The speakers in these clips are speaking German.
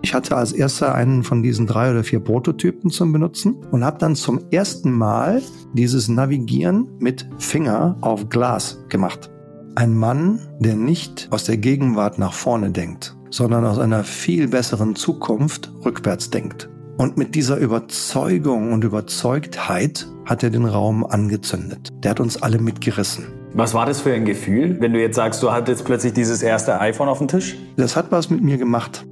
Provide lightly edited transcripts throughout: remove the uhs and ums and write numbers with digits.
Ich hatte als erster einen von diesen 3 oder 4 Prototypen zum Benutzen und habe dann zum ersten Mal dieses Navigieren mit Finger auf Glas gemacht. Ein Mann, der nicht aus der Gegenwart nach vorne denkt, sondern aus einer viel besseren Zukunft rückwärts denkt. Und mit dieser Überzeugung und Überzeugtheit hat er den Raum angezündet. Der hat uns alle mitgerissen. Was war das für ein Gefühl, wenn du jetzt sagst, du hattest jetzt plötzlich dieses erste iPhone auf dem Tisch? Das hat was mit mir gemacht.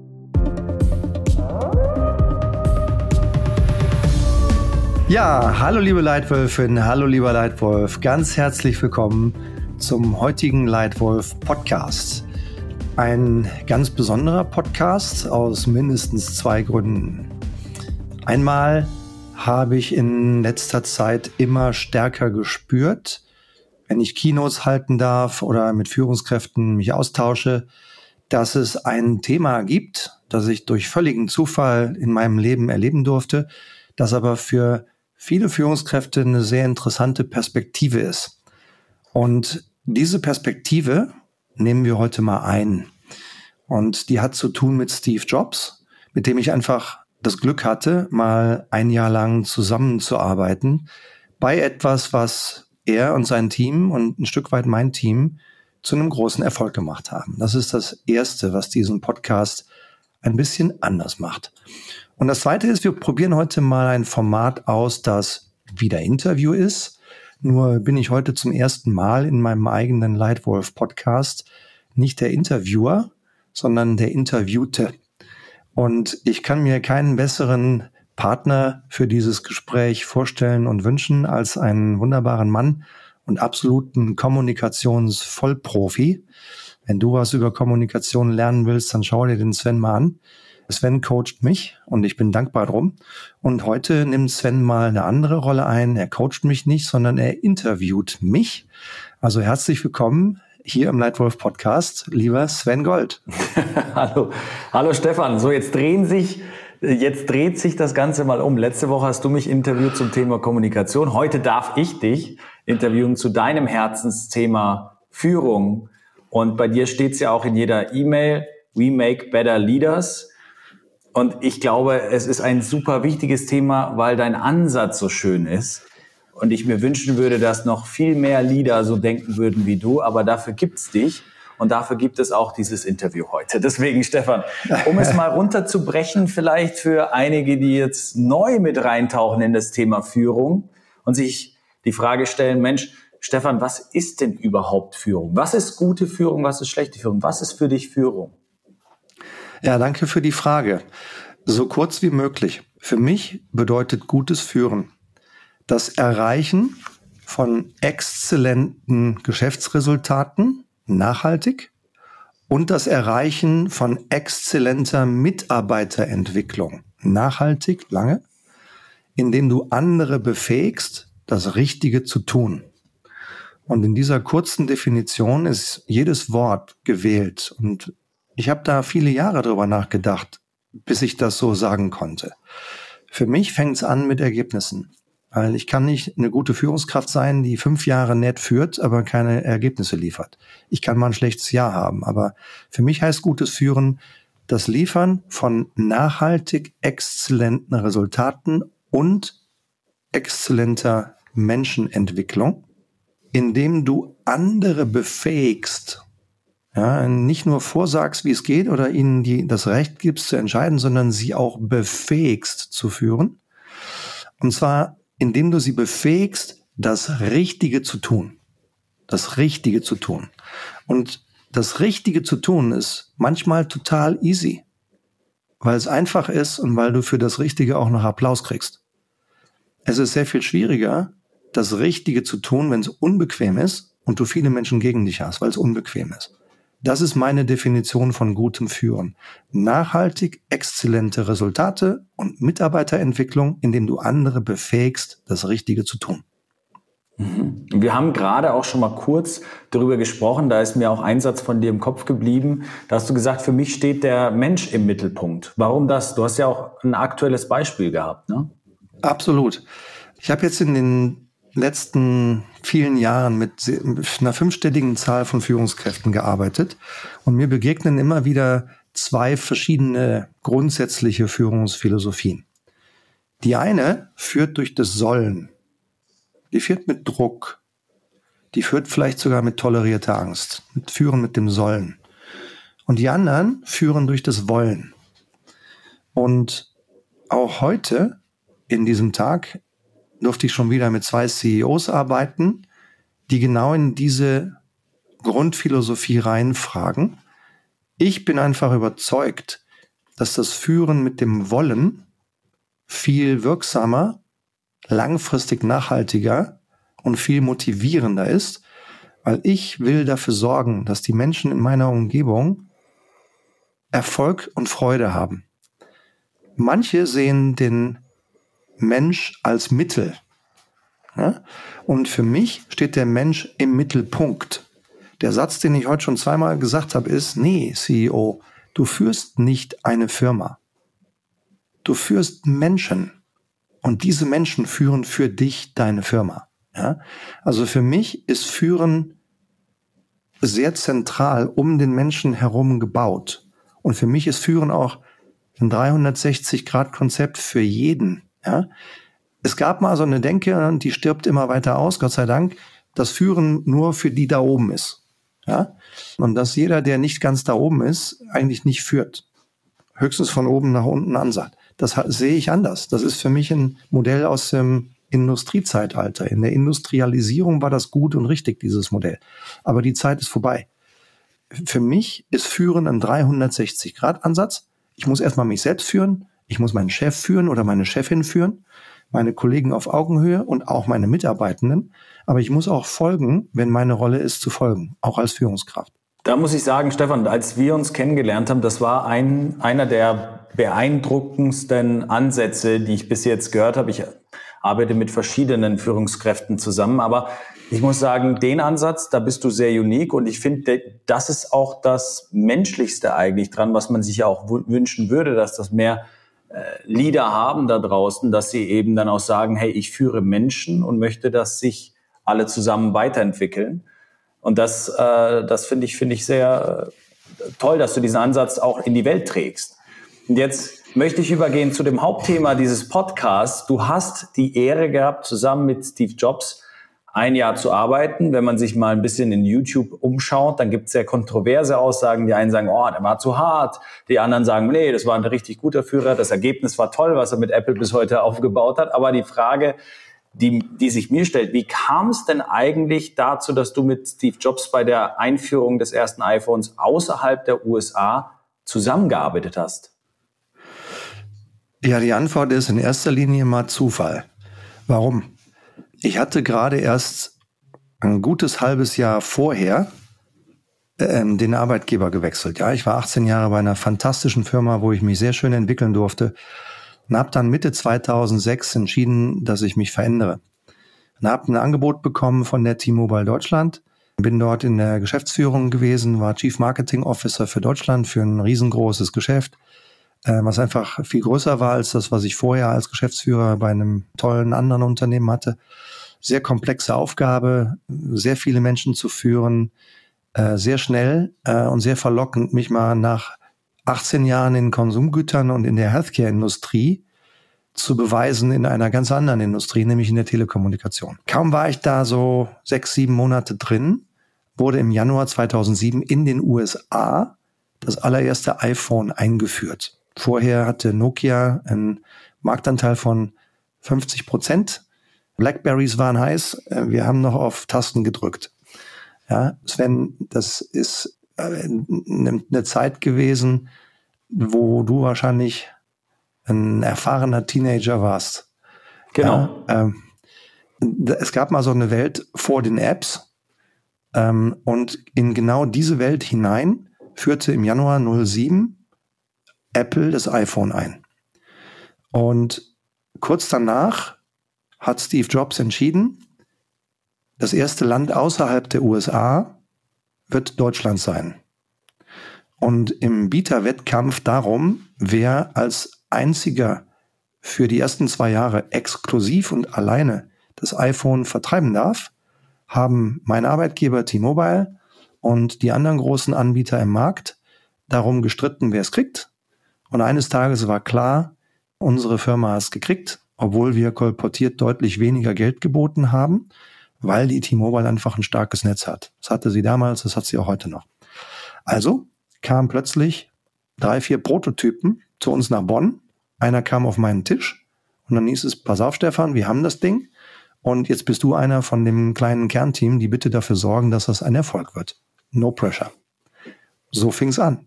Ja, hallo liebe Leitwölfin, hallo lieber Leitwolf. Ganz herzlich willkommen zum heutigen Leitwolf Podcast. Ein ganz besonderer Podcast aus mindestens 2 Gründen. Einmal habe ich in letzter Zeit immer stärker gespürt, wenn ich Keynotes halten darf oder mit Führungskräften mich austausche, dass es ein Thema gibt, das ich durch völligen Zufall in meinem Leben erleben durfte, das aber für viele Führungskräfte eine sehr interessante Perspektive ist. Und diese Perspektive nehmen wir heute mal ein. Und die hat zu tun mit Steve Jobs, mit dem ich einfach das Glück hatte, mal ein Jahr lang zusammenzuarbeiten bei etwas, was er und sein Team und ein Stück weit mein Team zu einem großen Erfolg gemacht haben. Das ist das Erste, was diesen Podcast ein bisschen anders macht. Und das Zweite ist, wir probieren heute mal ein Format aus, das wieder Interview ist. Nur bin ich heute zum ersten Mal in meinem eigenen Leitwolf-Podcast nicht der Interviewer, sondern der Interviewte. Und ich kann mir keinen besseren Partner für dieses Gespräch vorstellen und wünschen als einen wunderbaren Mann und absoluten Kommunikationsvollprofi. Wenn du was über Kommunikation lernen willst, dann schau dir den Sven mal an. Sven coacht mich und ich bin dankbar drum. Und heute nimmt Sven mal eine andere Rolle ein. Er coacht mich nicht, sondern er interviewt mich. Also herzlich willkommen hier im Leitwolf Podcast, lieber Sven Gold. Hallo Stefan. So, jetzt dreht sich das Ganze mal um. Letzte Woche hast du mich interviewt zum Thema Kommunikation. Heute darf ich dich interviewen zu deinem Herzensthema Führung. Und bei dir steht es ja auch in jeder E-Mail, we make better leaders. Und ich glaube, es ist ein super wichtiges Thema, weil dein Ansatz so schön ist. Und ich mir wünschen würde, dass noch viel mehr Leader so denken würden wie du. Aber dafür gibt's dich und dafür gibt es auch dieses Interview heute. Deswegen, Stefan, um es mal runterzubrechen, vielleicht für einige, die jetzt neu mit reintauchen in das Thema Führung und sich die Frage stellen, Mensch, Stefan, was ist denn überhaupt Führung? Was ist gute Führung? Was ist schlechte Führung? Was ist für dich Führung? Ja, danke für die Frage. So kurz wie möglich. Für mich bedeutet gutes Führen das Erreichen von exzellenten Geschäftsresultaten, nachhaltig, und das Erreichen von exzellenter Mitarbeiterentwicklung, nachhaltig, lange, indem du andere befähigst, das Richtige zu tun. Und in dieser kurzen Definition ist jedes Wort gewählt. Und ich habe da viele Jahre drüber nachgedacht, bis ich das so sagen konnte. Für mich fängt es an mit Ergebnissen. Weil ich kann nicht eine gute Führungskraft sein, die 5 Jahre nett führt, aber keine Ergebnisse liefert. Ich kann mal ein schlechtes Jahr haben, aber für mich heißt gutes Führen das Liefern von nachhaltig exzellenten Resultaten und exzellenter Menschenentwicklung, indem du andere befähigst, ja, nicht nur vorsagst, wie es geht oder ihnen das Recht gibst zu entscheiden, sondern sie auch befähigst zu führen. Und zwar, indem du sie befähigst, das Richtige zu tun. Das Richtige zu tun. Und das Richtige zu tun ist manchmal total easy, weil es einfach ist und weil du für das Richtige auch noch Applaus kriegst. Es ist sehr viel schwieriger, das Richtige zu tun, wenn es unbequem ist und du viele Menschen gegen dich hast, weil es unbequem ist. Das ist meine Definition von gutem Führen. Nachhaltig exzellente Resultate und Mitarbeiterentwicklung, indem du andere befähigst, das Richtige zu tun. Wir haben gerade auch schon mal kurz darüber gesprochen, da ist mir auch ein Satz von dir im Kopf geblieben. Da hast du gesagt, für mich steht der Mensch im Mittelpunkt. Warum das? Du hast ja auch ein aktuelles Beispiel gehabt, ne? Absolut. Ich habe jetzt in den letzten vielen Jahren mit einer 5-stelligen Zahl von Führungskräften gearbeitet und mir begegnen immer wieder 2 verschiedene grundsätzliche Führungsphilosophien. Die eine führt durch das Sollen. Die führt mit Druck. Die führt vielleicht sogar mit tolerierter Angst. Führen mit dem Sollen. Und die anderen führen durch das Wollen. Und auch heute, in diesem Tag, durfte ich schon wieder mit 2 CEOs arbeiten, die genau in diese Grundphilosophie reinfragen. Ich bin einfach überzeugt, dass das Führen mit dem Wollen viel wirksamer, langfristig nachhaltiger und viel motivierender ist, weil ich will dafür sorgen, dass die Menschen in meiner Umgebung Erfolg und Freude haben. Manche sehen den Mensch als Mittel. Ja? Und für mich steht der Mensch im Mittelpunkt. Der Satz, den ich heute schon 2-mal gesagt habe, ist, nee, CEO, du führst nicht eine Firma. Du führst Menschen. Und diese Menschen führen für dich deine Firma. Ja? Also für mich ist Führen sehr zentral um den Menschen herum gebaut. Und für mich ist Führen auch ein 360-Grad-Konzept für jeden. Ja? Es gab mal so eine Denke, und die stirbt immer weiter aus, Gott sei Dank, dass Führen nur für die da oben ist. Ja? Und dass jeder, der nicht ganz da oben ist, eigentlich nicht führt. Höchstens von oben nach unten ansagt. Das sehe ich anders. Das ist für mich ein Modell aus dem Industriezeitalter. In der Industrialisierung war das gut und richtig, dieses Modell. Aber die Zeit ist vorbei. Für mich ist Führen ein 360-Grad-Ansatz. Ich muss erstmal mich selbst führen. Ich muss meinen Chef führen oder meine Chefin führen. Meine Kollegen auf Augenhöhe und auch meine Mitarbeitenden. Aber ich muss auch folgen, wenn meine Rolle ist, zu folgen. Auch als Führungskraft. Da muss ich sagen, Stefan, als wir uns kennengelernt haben, das war einer der beeindruckendsten Ansätze, die ich bis jetzt gehört habe. Ich arbeite mit verschiedenen Führungskräften zusammen, aber ich muss sagen, den Ansatz, da bist du sehr unique und ich finde, das ist auch das Menschlichste eigentlich dran, was man sich ja auch wünschen würde, dass das mehr Leader haben da draußen, dass sie eben dann auch sagen, hey, ich führe Menschen und möchte, dass sich alle zusammen weiterentwickeln. Und das finde ich sehr toll, dass du diesen Ansatz auch in die Welt trägst. Und jetzt möchte ich übergehen zu dem Hauptthema dieses Podcasts. Du hast die Ehre gehabt, zusammen mit Steve Jobs 1 Jahr zu arbeiten. Wenn man sich mal ein bisschen in YouTube umschaut, dann gibt es sehr kontroverse Aussagen. Die einen sagen, oh, der war zu hart. Die anderen sagen, nee, das war ein richtig guter Führer. Das Ergebnis war toll, was er mit Apple bis heute aufgebaut hat. Aber die Frage, die sich mir stellt, wie kam es denn eigentlich dazu, dass du mit Steve Jobs bei der Einführung des ersten iPhones außerhalb der USA zusammengearbeitet hast? Ja, die Antwort ist in erster Linie mal Zufall. Warum? Ich hatte gerade erst ein gutes halbes Jahr vorher den Arbeitgeber gewechselt. Ja, ich war 18 Jahre bei einer fantastischen Firma, wo ich mich sehr schön entwickeln durfte und habe dann Mitte 2006 entschieden, dass ich mich verändere. Und habe ein Angebot bekommen von der T-Mobile Deutschland. Bin dort in der Geschäftsführung gewesen, war Chief Marketing Officer für Deutschland für ein riesengroßes Geschäft, was einfach viel größer war als das, was ich vorher als Geschäftsführer bei einem tollen anderen Unternehmen hatte. Sehr komplexe Aufgabe, sehr viele Menschen zu führen, sehr schnell und sehr verlockend, mich mal nach 18 Jahren in Konsumgütern und in der Healthcare-Industrie zu beweisen in einer ganz anderen Industrie, nämlich in der Telekommunikation. Kaum war ich da so 6, 7 Monate drin, wurde im Januar 2007 in den USA das allererste iPhone eingeführt. Vorher hatte Nokia einen Marktanteil von 50%. Blackberries waren heiß. Wir haben noch auf Tasten gedrückt. Ja, Sven, das ist eine Zeit gewesen, wo du wahrscheinlich ein erfahrener Teenager warst. Genau. Ja, es gab mal so eine Welt vor den Apps. Und in genau diese Welt hinein führte im Januar 2007 Apple das iPhone ein. Und kurz danach hat Steve Jobs entschieden, das erste Land außerhalb der USA wird Deutschland sein. Und im Bieterwettkampf darum, wer als einziger für die ersten 2 Jahre exklusiv und alleine das iPhone vertreiben darf, haben mein Arbeitgeber T-Mobile und die anderen großen Anbieter im Markt darum gestritten, wer es kriegt. Und eines Tages war klar, unsere Firma hat es gekriegt, obwohl wir kolportiert deutlich weniger Geld geboten haben, weil die T-Mobile einfach ein starkes Netz hat. Das hatte sie damals, das hat sie auch heute noch. Also kamen plötzlich 3, 4 Prototypen zu uns nach Bonn. Einer kam auf meinen Tisch und dann hieß es, pass auf Stefan, wir haben das Ding und jetzt bist du einer von dem kleinen Kernteam, die bitte dafür sorgen, dass das ein Erfolg wird. No pressure. So fing es an.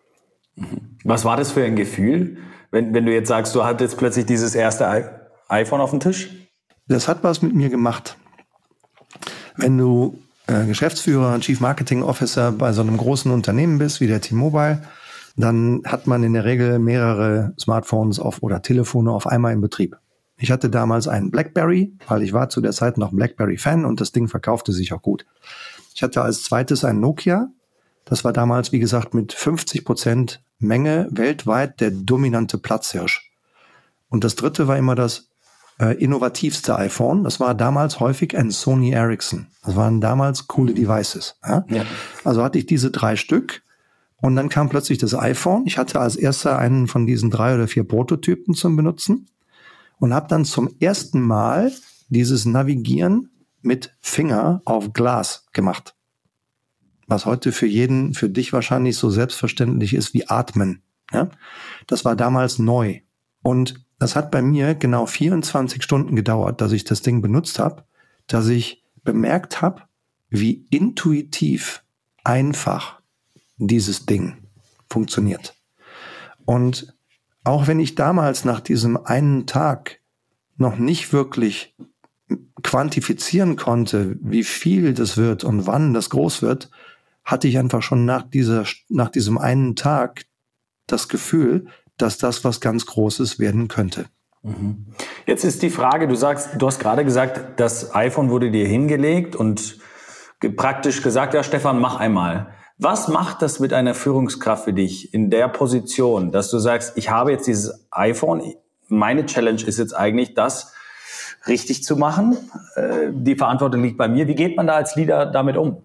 Was war das für ein Gefühl, wenn du jetzt sagst, du hattest plötzlich dieses erste iPhone auf dem Tisch? Das hat was mit mir gemacht. Wenn du Geschäftsführer, Chief Marketing Officer bei so einem großen Unternehmen bist, wie der T-Mobile, dann hat man in der Regel mehrere Smartphones oder Telefone auf einmal im Betrieb. Ich hatte damals einen BlackBerry, weil ich war zu der Zeit noch BlackBerry-Fan und das Ding verkaufte sich auch gut. Ich hatte als zweites ein Nokia. Das war damals, wie gesagt, mit 50% Menge weltweit der dominante Platzhirsch. Und das dritte war immer das innovativste iPhone. Das war damals häufig ein Sony Ericsson. Das waren damals coole Devices. Ja? Ja. Also hatte ich diese 3 Stück und dann kam plötzlich das iPhone. Ich hatte als erster einen von diesen 3 oder 4 Prototypen zum Benutzen und habe dann zum ersten Mal dieses Navigieren mit Finger auf Glas gemacht. Was heute für dich wahrscheinlich so selbstverständlich ist wie Atmen. Ja? Das war damals neu. Und das hat bei mir genau 24 Stunden gedauert, dass ich das Ding benutzt habe, dass ich bemerkt habe, wie intuitiv einfach dieses Ding funktioniert. Und auch wenn ich damals nach diesem einen Tag noch nicht wirklich quantifizieren konnte, wie viel das wird und wann das groß wird, hatte ich einfach schon nach diesem einen Tag das Gefühl, dass das was ganz Großes werden könnte. Jetzt ist die Frage, du hast gerade gesagt, das iPhone wurde dir hingelegt und praktisch gesagt, ja Stefan, mach einmal. Was macht das mit einer Führungskraft für dich in der Position, dass du sagst, ich habe jetzt dieses iPhone, meine Challenge ist jetzt eigentlich, das richtig zu machen, die Verantwortung liegt bei mir. Wie geht man da als Leader damit um?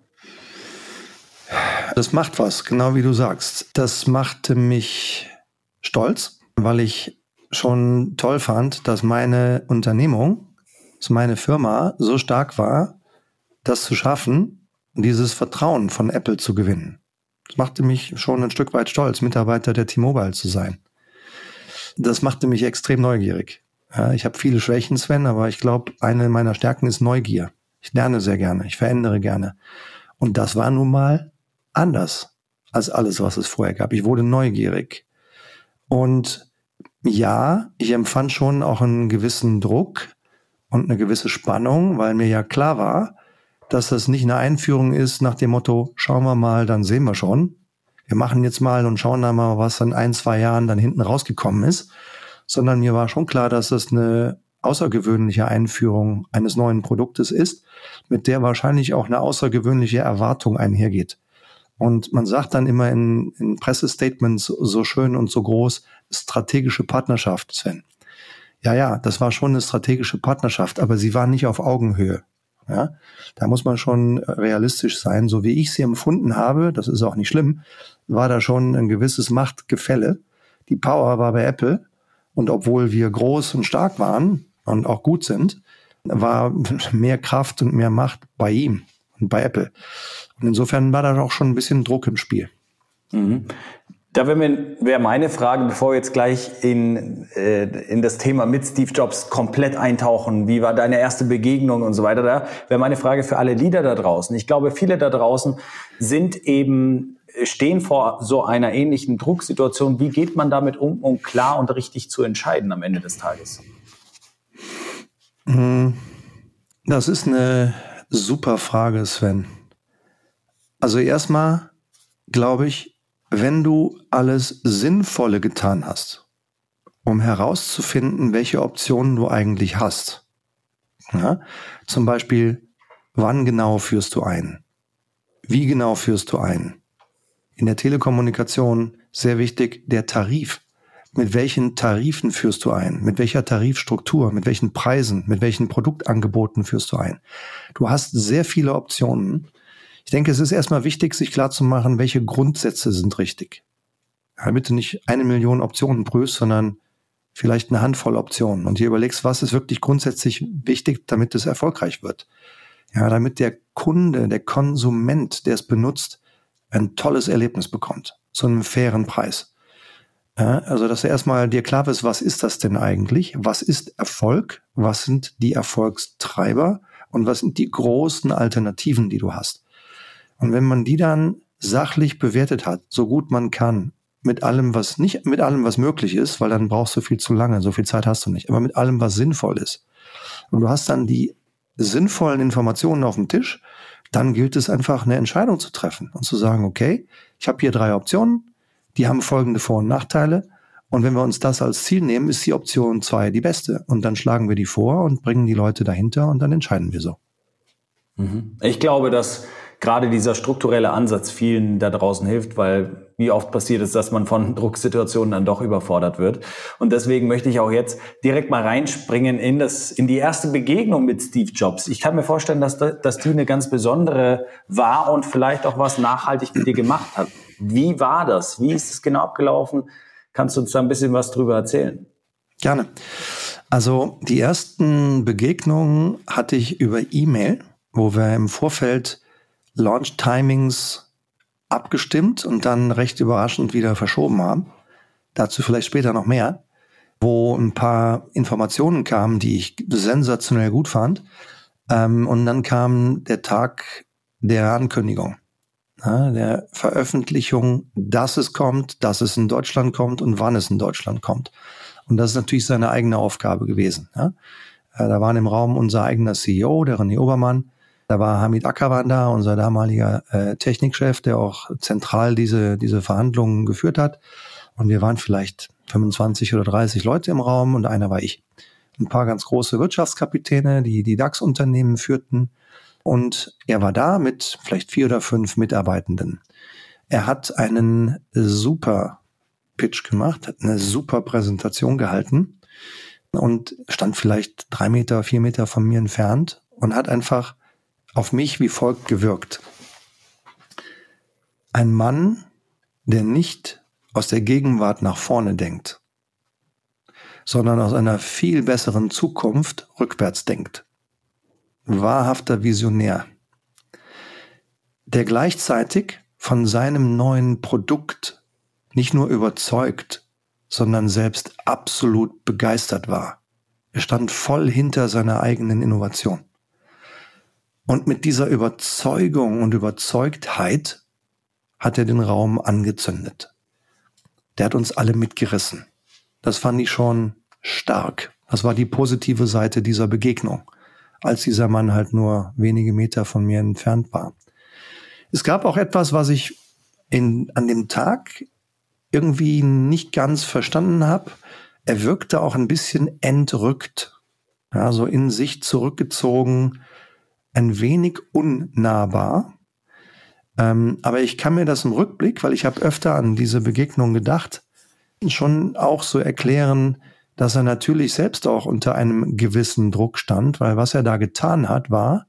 Das macht was, genau wie du sagst. Das machte mich stolz, weil ich schon toll fand, dass meine Unternehmung, dass meine Firma so stark war, das zu schaffen, dieses Vertrauen von Apple zu gewinnen. Das machte mich schon ein Stück weit stolz, Mitarbeiter der T-Mobile zu sein. Das machte mich extrem neugierig. Ja, ich habe viele Schwächen, Sven, aber ich glaube, eine meiner Stärken ist Neugier. Ich lerne sehr gerne, ich verändere gerne. Und das war nun mal anders als alles, was es vorher gab. Ich wurde neugierig. Und ja, ich empfand schon auch einen gewissen Druck und eine gewisse Spannung, weil mir ja klar war, dass das nicht eine Einführung ist nach dem Motto, schauen wir mal, dann sehen wir schon. Wir machen jetzt mal und schauen dann mal, was in 1, 2 Jahren dann hinten rausgekommen ist. Sondern mir war schon klar, dass das eine außergewöhnliche Einführung eines neuen Produktes ist, mit der wahrscheinlich auch eine außergewöhnliche Erwartung einhergeht. Und man sagt dann immer in Pressestatements so schön und so groß, strategische Partnerschaft, Sven. Ja, das war schon eine strategische Partnerschaft, aber sie war nicht auf Augenhöhe. Ja, da muss man schon realistisch sein. So wie ich sie empfunden habe, das ist auch nicht schlimm, war da schon ein gewisses Machtgefälle. Die Power war bei Apple. Und obwohl wir groß und stark waren und auch gut sind, war mehr Kraft und mehr Macht bei ihm und bei Apple. Und insofern war da auch schon ein bisschen Druck im Spiel. Mhm. Da wäre meine Frage, bevor wir jetzt gleich in das Thema mit Steve Jobs komplett eintauchen, wie war deine erste Begegnung und so weiter, da wäre meine Frage für alle Leader da draußen. Ich glaube, viele da draußen stehen vor so einer ähnlichen Drucksituation. Wie geht man damit um klar und richtig zu entscheiden am Ende des Tages? Das ist eine super Frage, Sven. Also erstmal glaube ich, wenn du alles Sinnvolle getan hast, um herauszufinden, welche Optionen du eigentlich hast. Ja? Zum Beispiel, wann genau führst du ein? Wie genau führst du ein? In der Telekommunikation sehr wichtig, der Tarif. Mit welchen Tarifen führst du ein? Mit welcher Tarifstruktur? Mit welchen Preisen? Mit welchen Produktangeboten führst du ein? Du hast sehr viele Optionen. Ich denke, es ist erstmal wichtig, sich klarzumachen, welche Grundsätze sind richtig. Ja, bitte nicht 1 Million Optionen prüfst, sondern vielleicht eine Handvoll Optionen und dir überlegst, was ist wirklich grundsätzlich wichtig, damit es erfolgreich wird. Ja, damit der Kunde, der Konsument, der es benutzt, ein tolles Erlebnis bekommt, zu einem fairen Preis. Ja, also, dass du erstmal dir klar bist, was ist das denn eigentlich? Was ist Erfolg? Was sind die Erfolgstreiber? Und was sind die großen Alternativen, die du hast? Und wenn man die dann sachlich bewertet hat, so gut man kann, mit allem, was nicht mit allem, was möglich ist, weil dann brauchst du viel zu lange, so viel Zeit hast du nicht, aber mit allem, was sinnvoll ist. Und du hast dann die sinnvollen Informationen auf dem Tisch, dann gilt es einfach, eine Entscheidung zu treffen und zu sagen, okay, ich habe hier 3 Optionen, die haben folgende Vor- und Nachteile. Und wenn wir uns das als Ziel nehmen, ist die Option 2 die beste. Und dann schlagen wir die vor und bringen die Leute dahinter und dann entscheiden wir so. Ich glaube, dass gerade dieser strukturelle Ansatz vielen da draußen hilft, weil wie oft passiert es, dass man von Drucksituationen dann doch überfordert wird. Und deswegen möchte ich auch jetzt direkt mal reinspringen in die erste Begegnung mit Steve Jobs. Ich kann mir vorstellen, dass die eine ganz besondere war und vielleicht auch was nachhaltig mit dir gemacht hat. Wie war das? Wie ist es genau abgelaufen? Kannst du uns da ein bisschen was drüber erzählen? Gerne. Also die ersten Begegnungen hatte ich über E-Mail, wo wir im Vorfeld Launch-Timings abgestimmt und dann recht überraschend wieder verschoben haben. Dazu vielleicht später noch mehr, wo ein paar Informationen kamen, die ich sensationell gut fand. Und dann kam der Tag der Ankündigung, der Veröffentlichung, dass es kommt, dass es in Deutschland kommt und wann es in Deutschland kommt. Und das ist natürlich seine eigene Aufgabe gewesen. Ja? Da waren im Raum unser eigener CEO, der René Obermann. Da war Hamid Akhavan da, unser damaliger Technikchef, der auch zentral diese Verhandlungen geführt hat. Und wir waren vielleicht 25 oder 30 Leute im Raum und einer war ich. Ein paar ganz große Wirtschaftskapitäne, die DAX-Unternehmen führten. Und er war da mit vielleicht 4 oder 5 Mitarbeitenden. Er hat einen super Pitch gemacht, hat eine super Präsentation gehalten und stand vielleicht 3 Meter, 4 Meter von mir entfernt und hat einfach auf mich wie folgt gewirkt. Ein Mann, der nicht aus der Gegenwart nach vorne denkt, sondern aus einer viel besseren Zukunft rückwärts denkt. Wahrhafter Visionär, der gleichzeitig von seinem neuen Produkt nicht nur überzeugt, sondern selbst absolut begeistert war. Er stand voll hinter seiner eigenen Innovation. Und mit dieser Überzeugung und Überzeugtheit hat er den Raum angezündet. Der hat uns alle mitgerissen. Das fand ich schon stark. Das war die positive Seite dieser Begegnung, als dieser Mann halt nur wenige Meter von mir entfernt war. Es gab auch etwas, was ich an dem Tag irgendwie nicht ganz verstanden habe. Er wirkte auch ein bisschen entrückt, ja, so in sich zurückgezogen, ein wenig unnahbar. Aber ich kann mir das im Rückblick, weil ich habe öfter an diese Begegnung gedacht, schon auch so erklären, dass er natürlich selbst auch unter einem gewissen Druck stand, weil was er da getan hat, war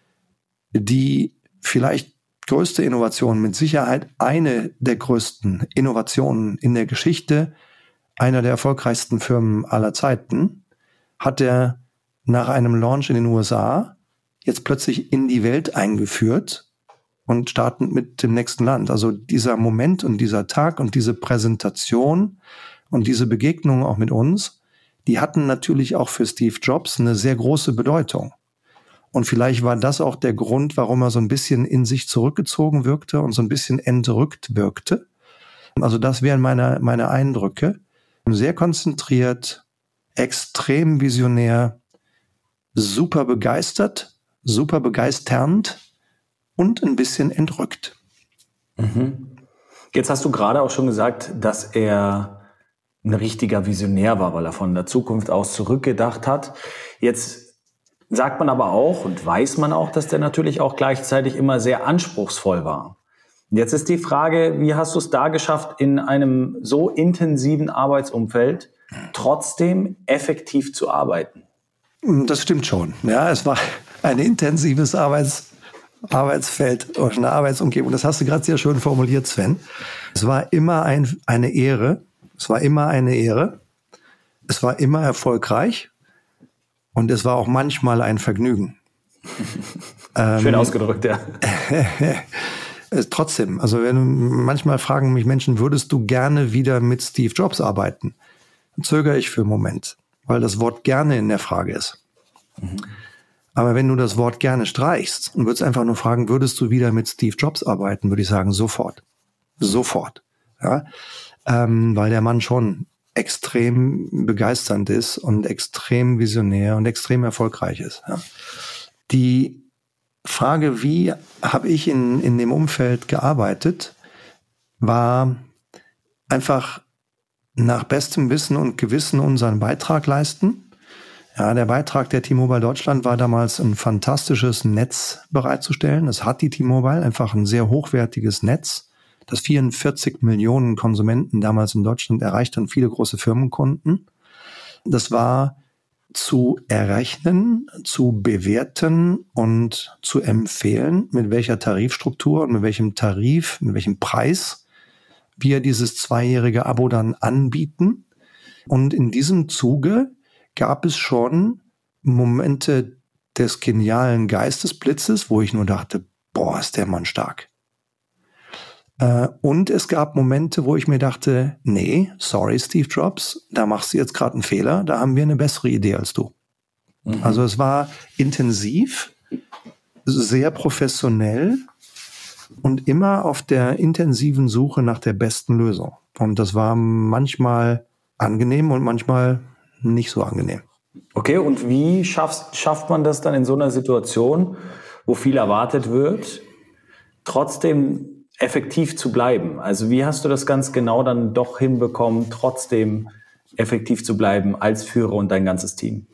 die vielleicht größte Innovation, mit Sicherheit eine der größten Innovationen in der Geschichte einer der erfolgreichsten Firmen aller Zeiten, hat er nach einem Launch in den USA jetzt plötzlich in die Welt eingeführt und startend mit dem nächsten Land. Also dieser Moment und dieser Tag und diese Präsentation und diese Begegnung auch mit uns, die hatten natürlich auch für Steve Jobs eine sehr große Bedeutung. Und vielleicht war das auch der Grund, warum er so ein bisschen in sich zurückgezogen wirkte und so ein bisschen entrückt wirkte. Also das wären meine Eindrücke. Sehr konzentriert, extrem visionär, super begeistert, super begeisternd und ein bisschen entrückt. Jetzt hast du gerade auch schon gesagt, dass er ein richtiger Visionär war, weil er von der Zukunft aus zurückgedacht hat. Jetzt sagt man aber auch und weiß man auch, dass der natürlich auch gleichzeitig immer sehr anspruchsvoll war. Und jetzt ist die Frage, wie hast du es da geschafft, in einem so intensiven Arbeitsumfeld trotzdem effektiv zu arbeiten? Das stimmt schon. Ja, es war ein intensives Arbeitsfeld oder eine Arbeitsumgebung. Das hast du gerade sehr schön formuliert, Sven. Es war immer eine Ehre. Es war immer eine Ehre. Es war immer erfolgreich. Und es war auch manchmal ein Vergnügen. Schön ausgedrückt, ja. Trotzdem, also manchmal fragen mich Menschen, würdest du gerne wieder mit Steve Jobs arbeiten? Dann zögere ich für einen Moment, weil das Wort gerne in der Frage ist. Aber wenn du das Wort gerne streichst und würdest einfach nur fragen, würdest du wieder mit Steve Jobs arbeiten, würde ich sagen, sofort. Sofort. Ja? Weil der Mann schon extrem begeisternd ist und extrem visionär und extrem erfolgreich ist. Ja? Die Frage, wie habe ich in dem Umfeld gearbeitet, war einfach nach bestem Wissen und Gewissen unseren Beitrag leisten. Ja, der Beitrag der T-Mobile Deutschland war damals ein fantastisches Netz bereitzustellen. Es hat die T-Mobile einfach ein sehr hochwertiges Netz, das 44 Millionen Konsumenten damals in Deutschland erreicht und viele große Firmenkunden. Das war zu errechnen, zu bewerten und zu empfehlen, mit welcher Tarifstruktur und mit welchem Tarif, mit welchem Preis wir dieses 2-jährige Abo dann anbieten. Und in diesem Zuge gab es schon Momente des genialen Geistesblitzes, wo ich nur dachte, boah, ist der Mann stark. Und es gab Momente, wo ich mir dachte, nee, sorry Steve Jobs, da machst du jetzt gerade einen Fehler, da haben wir eine bessere Idee als du. Also es war intensiv, sehr professionell und immer auf der intensiven Suche nach der besten Lösung. Und das war manchmal angenehm und manchmal nicht so angenehm. Okay, und wie schafft man das dann in so einer Situation, wo viel erwartet wird, trotzdem effektiv zu bleiben? Also wie hast du das ganz genau dann doch hinbekommen, trotzdem effektiv zu bleiben als Führer und dein ganzes Team?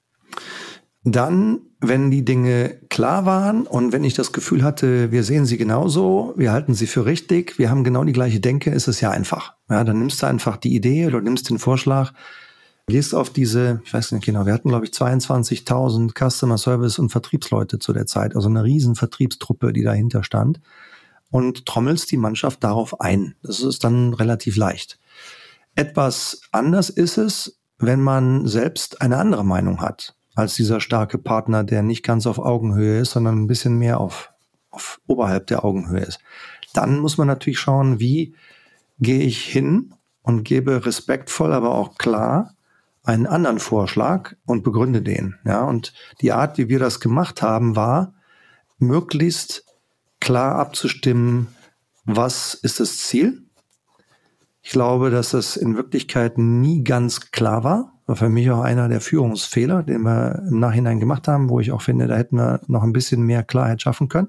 Dann, wenn die Dinge klar waren und wenn ich das Gefühl hatte, wir sehen sie genauso, wir halten sie für richtig, wir haben genau die gleiche Denke, ist es ja einfach. Ja, dann nimmst du einfach die Idee oder nimmst den Vorschlag, gehst auf diese, ich weiß nicht genau, wir hatten glaube ich 22.000 Customer Service und Vertriebsleute zu der Zeit, also eine riesen Vertriebstruppe, die dahinter stand, und trommelst die Mannschaft darauf ein. Das ist dann relativ leicht. Etwas anders ist es, wenn man selbst eine andere Meinung hat als dieser starke Partner, der nicht ganz auf Augenhöhe ist, sondern ein bisschen mehr auf oberhalb der Augenhöhe ist. Dann muss man natürlich schauen, wie gehe ich hin und gebe respektvoll, aber auch klar einen anderen Vorschlag und begründe den. Ja, und die Art, wie wir das gemacht haben, war, möglichst klar abzustimmen, was ist das Ziel. Ich glaube, dass das in Wirklichkeit nie ganz klar war. War für mich auch einer der Führungsfehler, den wir im Nachhinein gemacht haben, wo ich auch finde, da hätten wir noch ein bisschen mehr Klarheit schaffen können.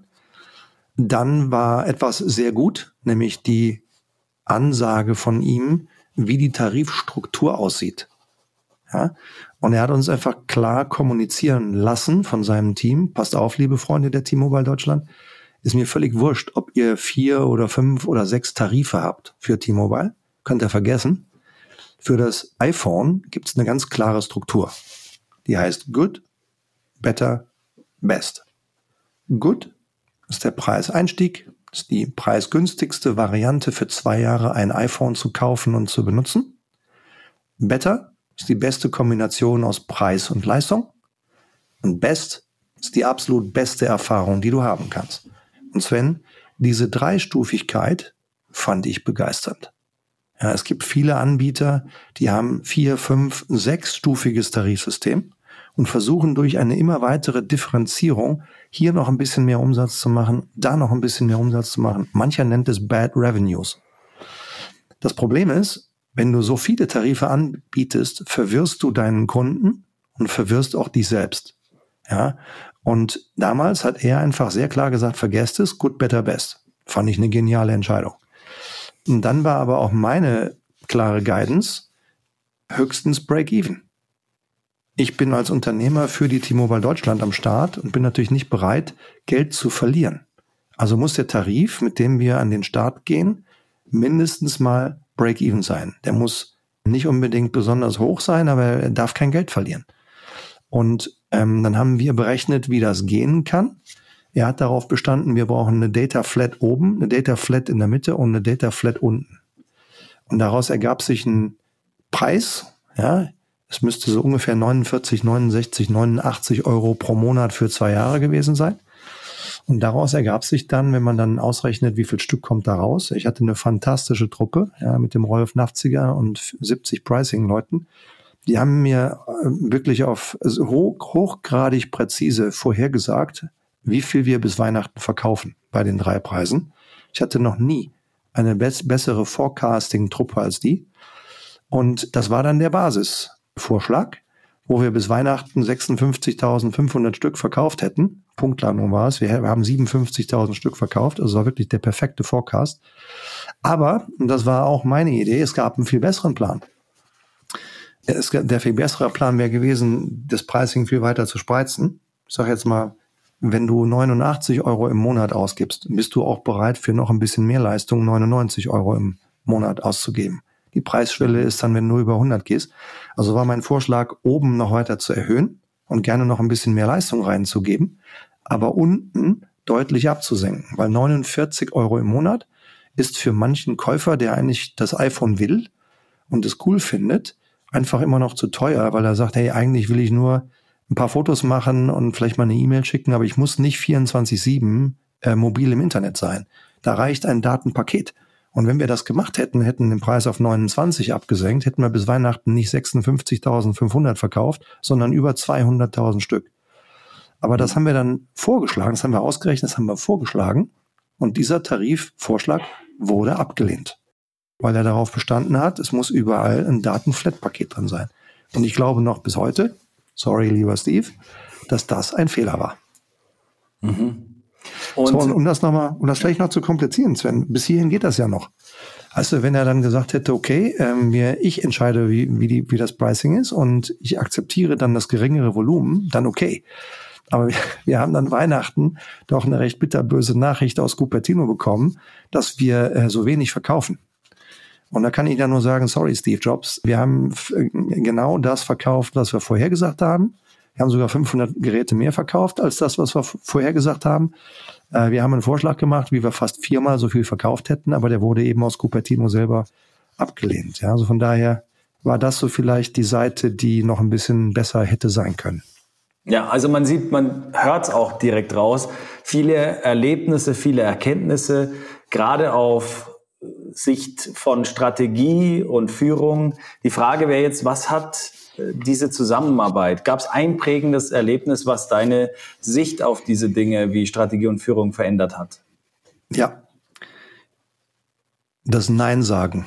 Dann war etwas sehr gut, nämlich die Ansage von ihm, wie die Tarifstruktur aussieht. Ja? Und er hat uns einfach klar kommunizieren lassen von seinem Team. Passt auf, liebe Freunde der T-Mobile Deutschland. Ist mir völlig wurscht, ob ihr 4 oder 5 oder 6 Tarife habt für T-Mobile. Könnt ihr vergessen. Für das iPhone gibt es eine ganz klare Struktur. Die heißt Good, Better, Best. Good ist der Preiseinstieg, ist die preisgünstigste Variante für 2 Jahre ein iPhone zu kaufen und zu benutzen. Better ist die beste Kombination aus Preis und Leistung. Und Best ist die absolut beste Erfahrung, die du haben kannst. Und Sven, diese Dreistufigkeit fand ich begeisternd. Ja, es gibt viele Anbieter, die haben 4, 5, 6-stufiges Tarifsystem und versuchen durch eine immer weitere Differenzierung hier noch ein bisschen mehr Umsatz zu machen, da noch ein bisschen mehr Umsatz zu machen. Mancher nennt es Bad Revenues. Das Problem ist, wenn du so viele Tarife anbietest, verwirrst du deinen Kunden und verwirrst auch dich selbst. Ja, und damals hat er einfach sehr klar gesagt, vergesst es, good, better, best. Fand ich eine geniale Entscheidung. Und dann war aber auch meine klare Guidance, höchstens Break-Even. Ich bin als Unternehmer für die T-Mobile Deutschland am Start und bin natürlich nicht bereit, Geld zu verlieren. Also muss der Tarif, mit dem wir an den Start gehen, mindestens mal Break-Even sein. Der muss nicht unbedingt besonders hoch sein, aber er darf kein Geld verlieren. Und dann haben wir berechnet, wie das gehen kann. Er hat darauf bestanden, wir brauchen eine Data Flat oben, eine Data Flat in der Mitte und eine Data Flat unten. Und daraus ergab sich ein Preis, ja, es müsste so ungefähr 49, 69, 89 Euro pro Monat für 2 Jahre gewesen sein. Und daraus ergab sich dann, wenn man dann ausrechnet, wie viel Stück kommt da raus. Ich hatte eine fantastische Truppe, ja, mit dem Rolf Nafziger und 70 Pricing-Leuten. Die haben mir wirklich auf hochgradig präzise vorhergesagt, wie viel wir bis Weihnachten verkaufen bei den 3 Preisen. Ich hatte noch nie eine bessere Forecasting-Truppe als die. Und das war dann der Basisvorschlag, wo wir bis Weihnachten 56.500 Stück verkauft hätten. Punktlandung war es. Wir haben 57.000 Stück verkauft. Also war wirklich der perfekte Forecast. Aber, und das war auch meine Idee, es gab einen viel besseren Plan. Der viel bessere Plan wäre gewesen, das Pricing viel weiter zu spreizen. Ich sage jetzt mal, wenn du 89 Euro im Monat ausgibst, bist du auch bereit, für noch ein bisschen mehr Leistung 99 Euro im Monat auszugeben. Die Preisschwelle ist dann, wenn du über 100 gehst. Also war mein Vorschlag, oben noch weiter zu erhöhen und gerne noch ein bisschen mehr Leistung reinzugeben, aber unten deutlich abzusenken, weil 49 Euro im Monat ist für manchen Käufer, der eigentlich das iPhone will und es cool findet, einfach immer noch zu teuer, weil er sagt, hey, eigentlich will ich nur ein paar Fotos machen und vielleicht mal eine E-Mail schicken, aber ich muss nicht 24/7 mobil im Internet sein. Da reicht ein Datenpaket. Und wenn wir das gemacht hätten, hätten den Preis auf 29 abgesenkt, hätten wir bis Weihnachten nicht 56.500 verkauft, sondern über 200.000 Stück. Aber das haben wir dann vorgeschlagen, das haben wir ausgerechnet, das haben wir vorgeschlagen. Und dieser Tarifvorschlag wurde abgelehnt, weil er darauf bestanden hat, es muss überall ein Datenflat-Paket drin sein. Und ich glaube noch bis heute, sorry, lieber Steve, dass das ein Fehler war. Mhm. Und um das vielleicht noch zu komplizieren, Sven, bis hierhin geht das ja noch. Also wenn er dann gesagt hätte, okay, ich entscheide, wie das Pricing ist und ich akzeptiere dann das geringere Volumen, dann okay. Aber wir haben dann Weihnachten doch eine recht bitterböse Nachricht aus Cupertino bekommen, dass wir so wenig verkaufen. Und da kann ich dann nur sagen, sorry, Steve Jobs, wir haben genau das verkauft, was wir vorher gesagt haben. Wir haben sogar 500 Geräte mehr verkauft als das, was wir vorher gesagt haben. Wir haben einen Vorschlag gemacht, wie wir fast 4-mal so viel verkauft hätten, aber der wurde eben aus Cupertino selber abgelehnt. Ja, also von daher war das so vielleicht die Seite, die noch ein bisschen besser hätte sein können. Ja, also man hört es auch direkt raus. Viele Erlebnisse, viele Erkenntnisse, gerade auf Sicht von Strategie und Führung. Die Frage wäre jetzt, was hat diese Zusammenarbeit? Gab es ein prägendes Erlebnis, was deine Sicht auf diese Dinge wie Strategie und Führung verändert hat? Ja, das Nein sagen.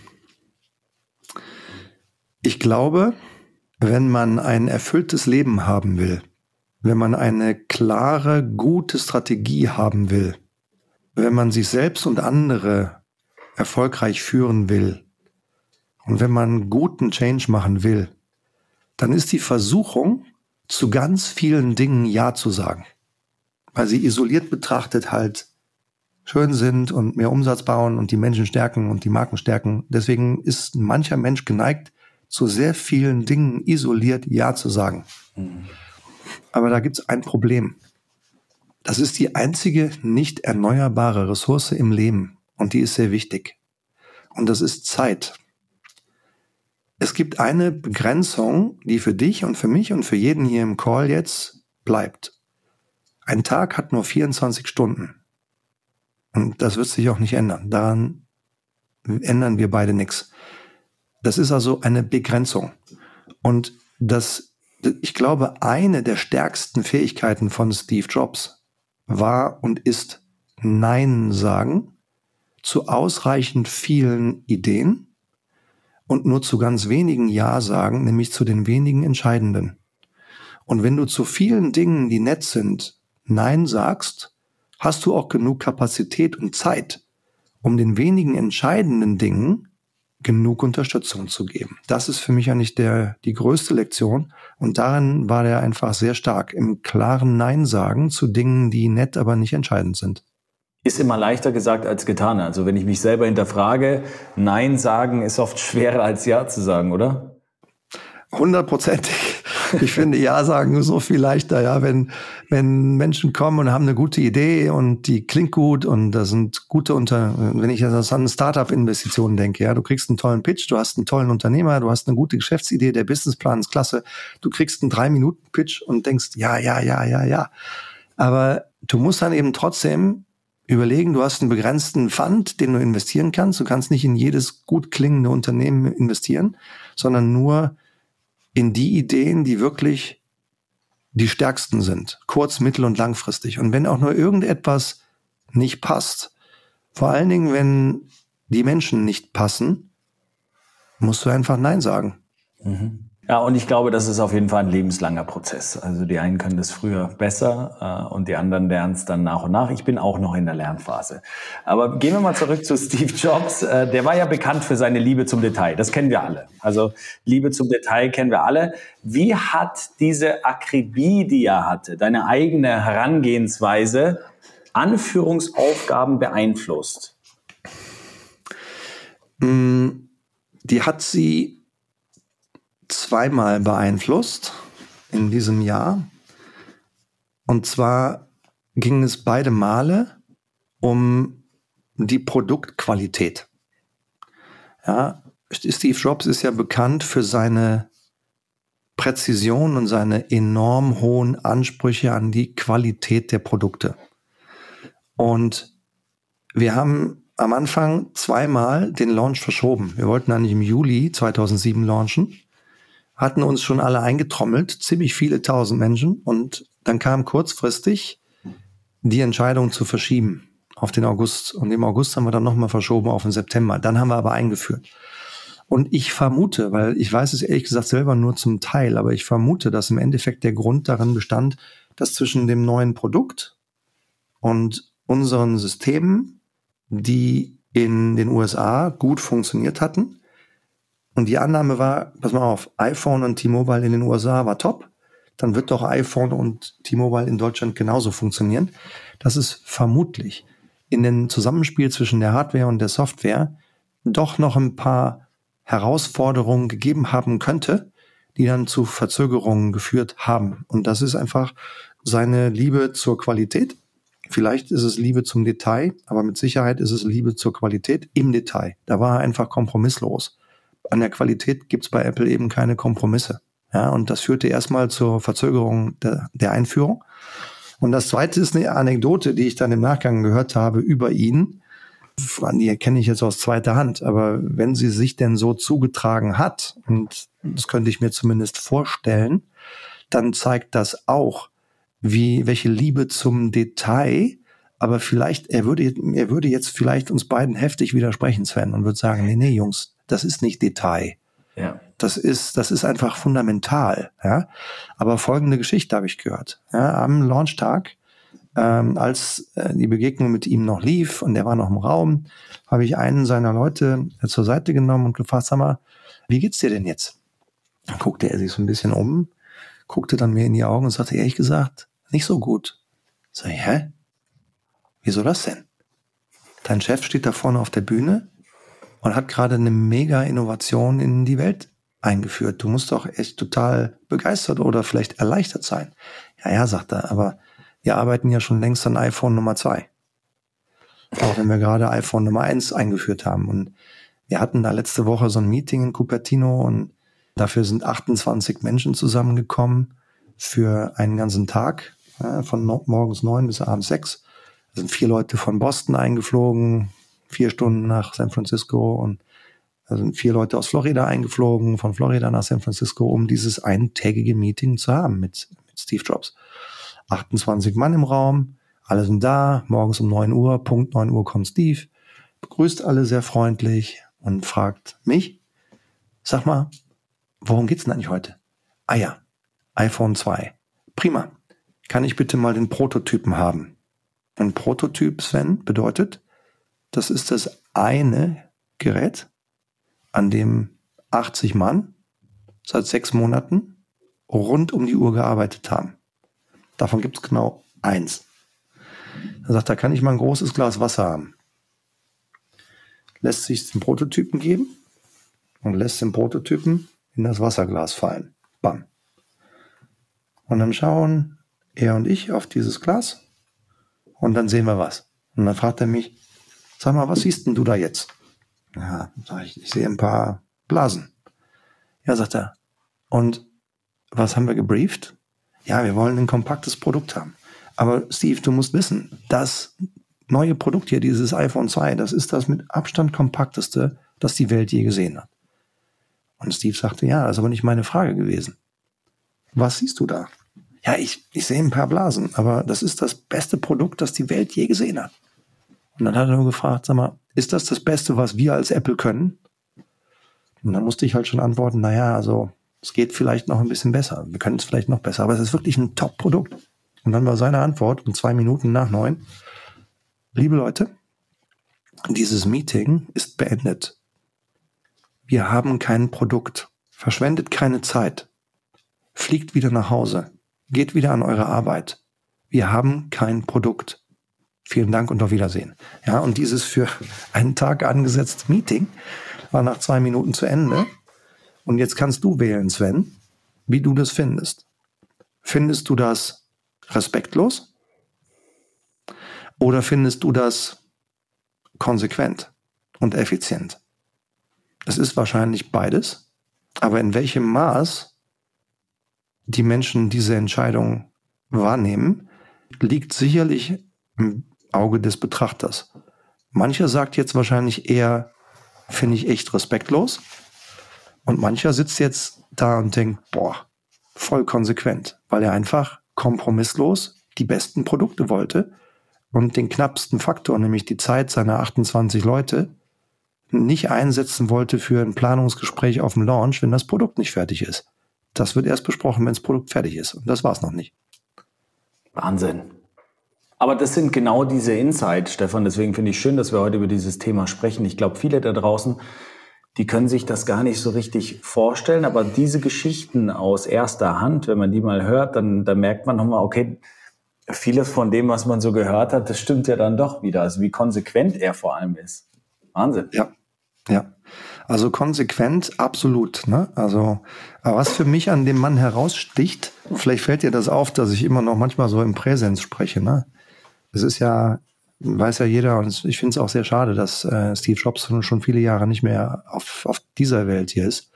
Ich glaube, wenn man ein erfülltes Leben haben will, wenn man eine klare, gute Strategie haben will, wenn man sich selbst und andere erfolgreich führen will und wenn man guten Change machen will, dann ist die Versuchung, zu ganz vielen Dingen Ja zu sagen, weil sie isoliert betrachtet halt schön sind und mehr Umsatz bauen und die Menschen stärken und die Marken stärken. Deswegen ist mancher Mensch geneigt, zu sehr vielen Dingen isoliert Ja zu sagen. Mhm. Aber da gibt es ein Problem. Das ist die einzige nicht erneuerbare Ressource im Leben und die ist sehr wichtig. Und das ist Zeit. Es gibt eine Begrenzung, die für dich und für mich und für jeden hier im Call jetzt bleibt. Ein Tag hat nur 24 Stunden. Und das wird sich auch nicht ändern. Daran ändern wir beide nichts. Das ist also eine Begrenzung. Und ich glaube, eine der stärksten Fähigkeiten von Steve Jobs war und ist Nein sagen zu ausreichend vielen Ideen und nur zu ganz wenigen Ja sagen, nämlich zu den wenigen entscheidenden. Und wenn du zu vielen Dingen, die nett sind, Nein sagst, hast du auch genug Kapazität und Zeit, um den wenigen entscheidenden Dingen genug Unterstützung zu geben. Das ist für mich eigentlich die größte Lektion. Und darin war der einfach sehr stark im klaren Nein sagen zu Dingen, die nett, aber nicht entscheidend sind. Ist immer leichter gesagt als getan. Also wenn ich mich selber hinterfrage, Nein sagen ist oft schwerer als Ja zu sagen, oder? 100%. Ich finde Ja sagen so viel leichter, ja, wenn Menschen kommen und haben eine gute Idee und die klingt gut und da sind wenn ich jetzt an Startup-Investitionen denke, ja, du kriegst einen tollen Pitch, du hast einen tollen Unternehmer, du hast eine gute Geschäftsidee, der Businessplan ist klasse, du kriegst einen 3-Minuten-Pitch und denkst, ja. Aber du musst dann eben trotzdem überlegen, du hast einen begrenzten Fund, den du investieren kannst. Du kannst nicht in jedes gut klingende Unternehmen investieren, sondern nur in die Ideen, die wirklich die stärksten sind, kurz-, mittel- und langfristig. Und wenn auch nur irgendetwas nicht passt, vor allen Dingen, wenn die Menschen nicht passen, musst du einfach Nein sagen. Ja, und ich glaube, das ist auf jeden Fall ein lebenslanger Prozess. Also die einen können das früher besser und die anderen lernen es dann nach und nach. Ich bin auch noch in der Lernphase. Aber gehen wir mal zurück zu Steve Jobs. Der war ja bekannt für seine Liebe zum Detail. Das kennen wir alle. Also Liebe zum Detail kennen wir alle. Wie hat diese Akribie, die er hatte, deine eigene Herangehensweise, Anführungsaufgaben beeinflusst? Die hat sie zweimal beeinflusst in diesem Jahr. Und zwar ging es beide Male um die Produktqualität. Ja, Steve Jobs ist ja bekannt für seine Präzision und seine enorm hohen Ansprüche an die Qualität der Produkte. Und wir haben am Anfang zweimal den Launch verschoben. Wir wollten eigentlich im Juli 2007 launchen, hatten uns schon alle eingetrommelt, ziemlich viele tausend Menschen. Und dann kam kurzfristig die Entscheidung zu verschieben auf den August. Und im August haben wir dann nochmal verschoben auf den September. Dann haben wir aber eingeführt. Und ich vermute, weil ich weiß es ehrlich gesagt selber nur zum Teil, aber ich vermute, dass im Endeffekt der Grund darin bestand, dass zwischen dem neuen Produkt und unseren Systemen, die in den USA gut funktioniert hatten, und die Annahme war, pass mal auf, iPhone und T-Mobile in den USA war top, dann wird doch iPhone und T-Mobile in Deutschland genauso funktionieren. Dass es vermutlich in dem Zusammenspiel zwischen der Hardware und der Software doch noch ein paar Herausforderungen gegeben haben könnte, die dann zu Verzögerungen geführt haben. Und das ist einfach seine Liebe zur Qualität. Vielleicht ist es Liebe zum Detail, aber mit Sicherheit ist es Liebe zur Qualität im Detail. Da war er einfach kompromisslos. An der Qualität gibt's bei Apple eben keine Kompromisse. Ja, und das führte erstmal zur Verzögerung der Einführung. Und das Zweite ist eine Anekdote, die ich dann im Nachgang gehört habe über ihn. Die kenne ich jetzt aus zweiter Hand. Aber wenn sie sich denn so zugetragen hat, und das könnte ich mir zumindest vorstellen, dann zeigt das auch, welche Liebe zum Detail, aber vielleicht, er würde jetzt vielleicht uns beiden heftig widersprechen, Sven, und würde sagen, nee, Jungs, das ist nicht Detail. Ja. Das ist einfach fundamental. Ja? Aber folgende Geschichte habe ich gehört. Ja, am Launchtag, als die Begegnung mit ihm noch lief und er war noch im Raum, habe ich einen seiner Leute zur Seite genommen und gefragt, sag mal, wie geht's dir denn jetzt? Dann guckte er sich so ein bisschen um, guckte dann mir in die Augen und sagte, ehrlich gesagt, nicht so gut. Sag ich, hä? Wieso das denn? Dein Chef steht da vorne auf der Bühne und hat gerade eine mega Innovation in die Welt eingeführt. Du musst doch echt total begeistert oder vielleicht erleichtert sein. Ja, sagt er, aber wir arbeiten ja schon längst an iPhone Nummer 2. Auch wenn wir gerade iPhone Nummer 1 eingeführt haben. Und wir hatten da letzte Woche so ein Meeting in Cupertino und dafür sind 28 Menschen zusammengekommen für einen ganzen Tag, von morgens 9 bis abends 6. Da sind 4 Leute von Boston eingeflogen, 4 Stunden nach San Francisco, und da sind 4 Leute aus Florida eingeflogen, von Florida nach San Francisco, um dieses eintägige Meeting zu haben mit Steve Jobs. 28 Mann im Raum, alle sind da, morgens um 9 Uhr, Punkt 9 Uhr kommt Steve, begrüßt alle sehr freundlich und fragt mich, sag mal, worum geht's denn eigentlich heute? Ah ja, iPhone 2. Prima. Kann ich bitte mal den Prototypen haben? Ein Prototyp, Sven, bedeutet, das ist das eine Gerät, an dem 80 Mann seit 6 Monaten rund um die Uhr gearbeitet haben. Davon gibt es genau 1. Er sagt, da kann ich mal ein großes Glas Wasser haben. Lässt sich den Prototypen geben und lässt den Prototypen in das Wasserglas fallen. Bam. Und dann schauen er und ich auf dieses Glas und dann sehen wir was. Und dann fragt er mich, sag mal, was siehst denn du da jetzt? Ja, sag ich sehe ein paar Blasen. Ja, sagt er. Und was haben wir gebrieft? Ja, wir wollen ein kompaktes Produkt haben. Aber Steve, du musst wissen, das neue Produkt hier, dieses iPhone 2, das ist das mit Abstand kompakteste, das die Welt je gesehen hat. Und Steve sagte, ja, das ist aber nicht meine Frage gewesen. Was siehst du da? Ja, ich sehe ein paar Blasen, aber das ist das beste Produkt, das die Welt je gesehen hat. Und dann hat er nur gefragt, sag mal, ist das das Beste, was wir als Apple können? Und dann musste ich halt schon antworten, naja, also es geht vielleicht noch ein bisschen besser. Wir können es vielleicht noch besser, aber es ist wirklich ein Top-Produkt. Und dann war seine Antwort um 2 Minuten nach 9, liebe Leute, dieses Meeting ist beendet. Wir haben kein Produkt. Verschwendet keine Zeit. Fliegt wieder nach Hause. Geht wieder an eure Arbeit. Wir haben kein Produkt. Vielen Dank und auf Wiedersehen. Ja, und dieses für einen Tag angesetzte Meeting war nach 2 Minuten zu Ende. Und jetzt kannst du wählen, Sven, wie du das findest. Findest du das respektlos? Oder findest du das konsequent und effizient? Es ist wahrscheinlich beides. Aber in welchem Maß die Menschen diese Entscheidung wahrnehmen, liegt sicherlich im Auge des Betrachters. Mancher sagt jetzt wahrscheinlich eher, finde ich echt respektlos. Und mancher sitzt jetzt da und denkt, boah, voll konsequent, weil er einfach kompromisslos die besten Produkte wollte und den knappsten Faktor, nämlich die Zeit seiner 28 Leute, nicht einsetzen wollte für ein Planungsgespräch auf dem Launch, wenn das Produkt nicht fertig ist. Das wird erst besprochen, wenn das Produkt fertig ist. Und das war es noch nicht. Wahnsinn. Aber das sind genau diese Insights, Stefan. Deswegen finde ich schön, dass wir heute über dieses Thema sprechen. Ich glaube, viele da draußen, die können sich das gar nicht so richtig vorstellen. Aber diese Geschichten aus erster Hand, wenn man die mal hört, dann merkt man nochmal, okay, vieles von dem, was man so gehört hat, das stimmt ja dann doch wieder. Also wie konsequent er vor allem ist. Wahnsinn. Ja. Also konsequent, absolut. Ne? Also, aber was für mich an dem Mann heraussticht, vielleicht fällt dir das auf, dass ich immer noch manchmal so im Präsens spreche. Ne? Es ist ja, weiß ja jeder, und ich finde es auch sehr schade, dass Steve Jobs schon viele Jahre nicht mehr auf dieser Welt hier ist.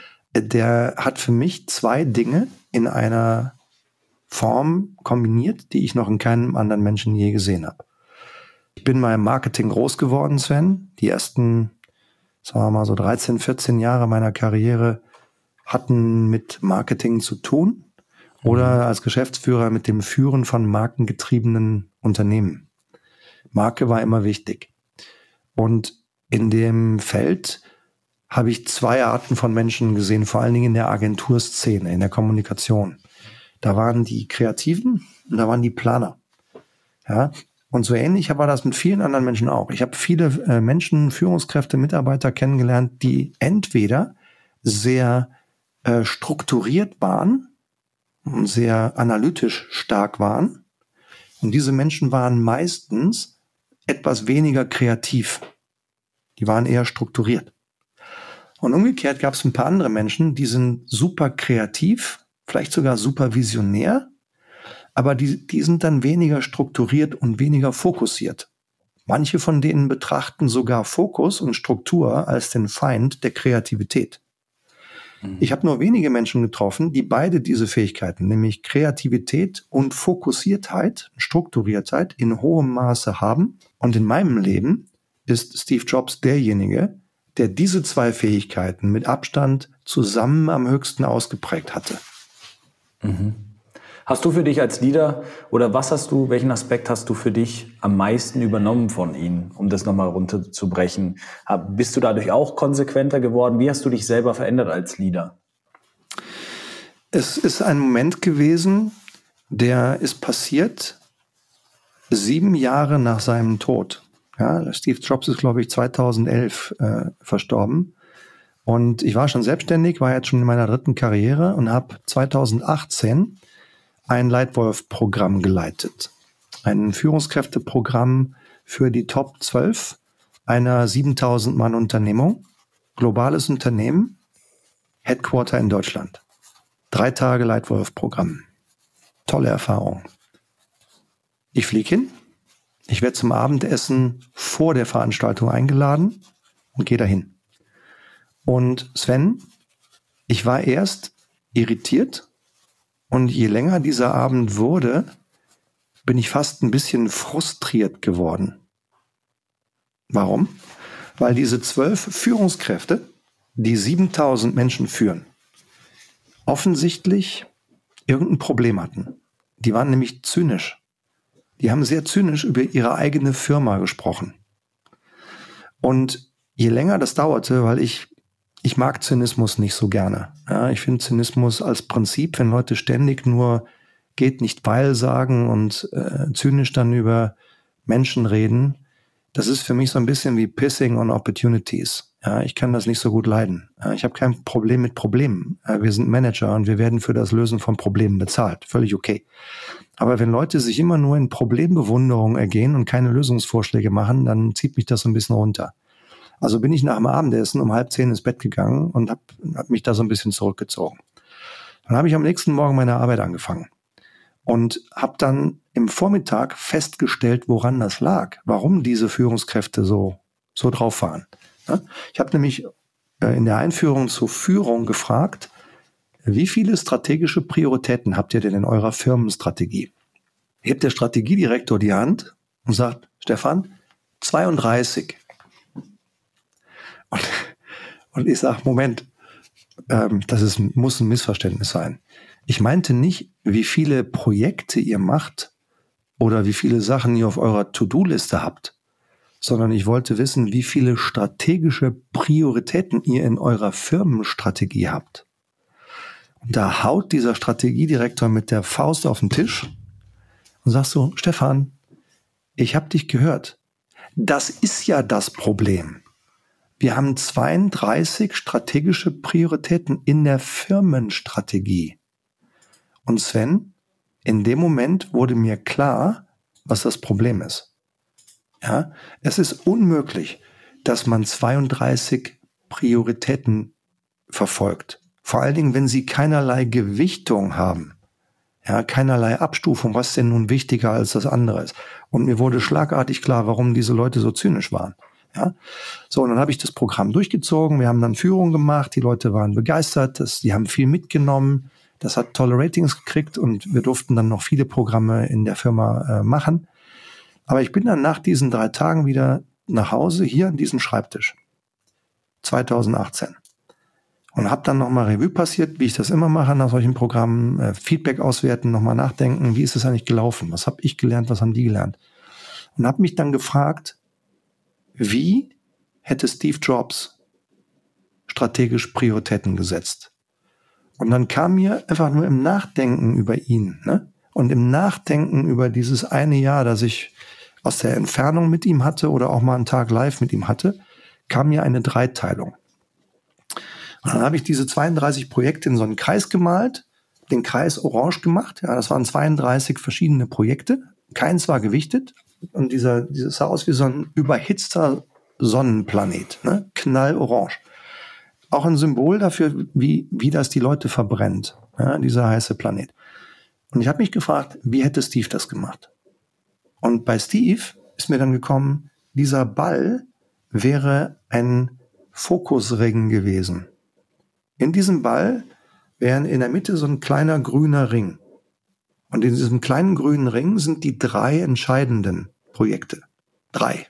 Der hat für mich 2 Dinge in einer Form kombiniert, die ich noch in keinem anderen Menschen je gesehen habe. Ich bin mal im Marketing groß geworden, Sven. Die ersten, sagen wir mal so 13, 14 Jahre meiner Karriere hatten mit Marketing zu tun oder als Geschäftsführer mit dem Führen von markengetriebenen Unternehmen. Marke war immer wichtig. Und in dem Feld habe ich 2 Arten von Menschen gesehen, vor allen Dingen in der Agenturszene, in der Kommunikation. Da waren die Kreativen und da waren die Planer. Ja, und so ähnlich war das mit vielen anderen Menschen auch. Ich habe viele Menschen, Führungskräfte, Mitarbeiter kennengelernt, die entweder sehr strukturiert waren und sehr analytisch stark waren. Und diese Menschen waren meistens etwas weniger kreativ. Die waren eher strukturiert. Und umgekehrt gab es ein paar andere Menschen, die sind super kreativ, vielleicht sogar super visionär, aber die sind dann weniger strukturiert und weniger fokussiert. Manche von denen betrachten sogar Fokus und Struktur als den Feind der Kreativität. Ich habe nur wenige Menschen getroffen, die beide diese Fähigkeiten, nämlich Kreativität und Fokussiertheit, Strukturiertheit in hohem Maße haben. Und in meinem Leben ist Steve Jobs derjenige, der diese 2 Fähigkeiten mit Abstand zusammen am höchsten ausgeprägt hatte. Mhm. Hast du für dich als Leader oder welchen Aspekt hast du für dich am meisten übernommen von ihm, um das nochmal runterzubrechen? Bist du dadurch auch konsequenter geworden? Wie hast du dich selber verändert als Leader? Es ist ein Moment gewesen, der ist passiert 7 Jahre nach seinem Tod. Ja, Steve Jobs ist, glaube ich, 2011 verstorben. Und ich war schon selbstständig, war jetzt schon in meiner 3. Karriere und habe 2018 ein Leitwolf-Programm geleitet. Ein Führungskräfteprogramm für die Top 12 einer 7000 Mann Unternehmung, globales Unternehmen, Headquarter in Deutschland. 3 Tage Leitwolf-Programm. Tolle Erfahrung. Ich fliege hin, ich werde zum Abendessen vor der Veranstaltung eingeladen und gehe dahin. Und Sven, ich war erst irritiert und je länger dieser Abend wurde, bin ich fast ein bisschen frustriert geworden. Warum? Weil diese 12 Führungskräfte, die 7.000 Menschen führen, offensichtlich irgendein Problem hatten. Die waren nämlich zynisch. Die haben sehr zynisch über ihre eigene Firma gesprochen. Und je länger das dauerte, weil ich mag Zynismus nicht so gerne. Ja, ich finde Zynismus als Prinzip, wenn Leute ständig nur geht nicht weil sagen und zynisch dann über Menschen reden, das ist für mich so ein bisschen wie Pissing on Opportunities. Ja, ich kann das nicht so gut leiden. Ja, ich habe kein Problem mit Problemen. Ja, wir sind Manager und wir werden für das Lösen von Problemen bezahlt. Völlig okay. Aber wenn Leute sich immer nur in Problembewunderung ergehen und keine Lösungsvorschläge machen, dann zieht mich das so ein bisschen runter. Also bin ich nach dem Abendessen um 9:30 ins Bett gegangen und hab mich da so ein bisschen zurückgezogen. Dann habe ich am nächsten Morgen meine Arbeit angefangen und habe dann im Vormittag festgestellt, woran das lag, warum diese Führungskräfte so drauf waren. Ja? Ich habe nämlich in der Einführung zur Führung gefragt, wie viele strategische Prioritäten habt ihr denn in eurer Firmenstrategie? Hebt der Strategiedirektor die Hand und sagt, Stefan, 32. Und ich sage, Moment, muss ein Missverständnis sein. Ich meinte nicht, wie viele Projekte ihr macht oder wie viele Sachen ihr auf eurer To-Do-Liste habt, sondern ich wollte wissen, wie viele strategische Prioritäten ihr in eurer Firmenstrategie habt. Und da haut dieser Strategiedirektor mit der Faust auf den Tisch und sagt so, Stefan, ich habe dich gehört. Das ist ja das Problem. Wir haben 32 strategische Prioritäten in der Firmenstrategie. Und Sven, in dem Moment wurde mir klar, was das Problem ist. Ja, es ist unmöglich, dass man 32 Prioritäten verfolgt. Vor allen Dingen, wenn sie keinerlei Gewichtung haben. Ja, keinerlei Abstufung, was denn nun wichtiger als das andere ist. Und mir wurde schlagartig klar, warum diese Leute so zynisch waren. Ja, so, und dann habe ich das Programm durchgezogen, wir haben dann Führung gemacht, die Leute waren begeistert, die haben viel mitgenommen, das hat tolle Ratings gekriegt und wir durften dann noch viele Programme in der Firma machen. Aber ich bin dann nach diesen 3 Tagen wieder nach Hause, hier an diesen Schreibtisch, 2018. Und habe dann nochmal Revue passiert, wie ich das immer mache nach solchen Programmen, Feedback auswerten, nochmal nachdenken, wie ist es eigentlich gelaufen, was habe ich gelernt, was haben die gelernt. Und habe mich dann gefragt, wie hätte Steve Jobs strategisch Prioritäten gesetzt? Und dann kam mir einfach nur im Nachdenken über ihn, ne? Und im Nachdenken über dieses eine Jahr, das ich aus der Entfernung mit ihm hatte oder auch mal einen Tag live mit ihm hatte, kam mir eine Dreiteilung. Und dann habe ich diese 32 Projekte in so einen Kreis gemalt, den Kreis orange gemacht. Ja, das waren 32 verschiedene Projekte. Keins war gewichtet. Und dieses sah aus wie so ein überhitzter Sonnenplanet, ne? Knallorange. Auch ein Symbol dafür, wie das die Leute verbrennt, ja, dieser heiße Planet. Und ich habe mich gefragt, wie hätte Steve das gemacht? Und bei Steve ist mir dann gekommen, dieser Ball wäre ein Fokusring gewesen. In diesem Ball wäre in der Mitte so ein kleiner grüner Ring. Und in diesem kleinen grünen Ring sind die 3 entscheidenden Projekte. 3.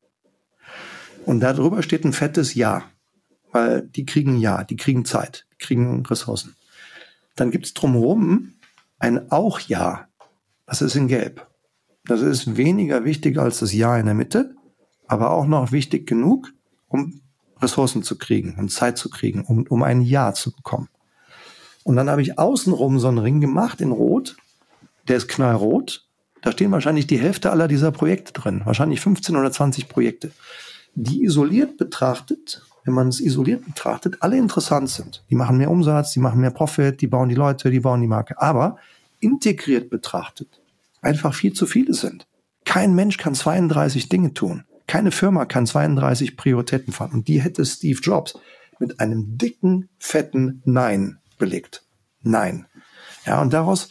Und darüber steht ein fettes Ja. Weil die kriegen Ja, die kriegen Zeit, die kriegen Ressourcen. Dann gibt es drumherum ein Auch-Ja. Das ist in Gelb. Das ist weniger wichtig als das Ja in der Mitte, aber auch noch wichtig genug, um Ressourcen zu kriegen und Zeit zu kriegen, um ein Ja zu bekommen. Und dann habe ich außenrum so einen Ring gemacht in Rot. Der ist knallrot. Da stehen wahrscheinlich die Hälfte aller dieser Projekte drin. Wahrscheinlich 15 oder 20 Projekte. Die isoliert betrachtet, wenn man es isoliert betrachtet, alle interessant sind. Die machen mehr Umsatz, die machen mehr Profit, die bauen die Leute, die bauen die Marke. Aber integriert betrachtet einfach viel zu viele sind. Kein Mensch kann 32 Dinge tun. Keine Firma kann 32 Prioritäten fahren. Und die hätte Steve Jobs mit einem dicken, fetten Nein belegt. Nein. Ja, und daraus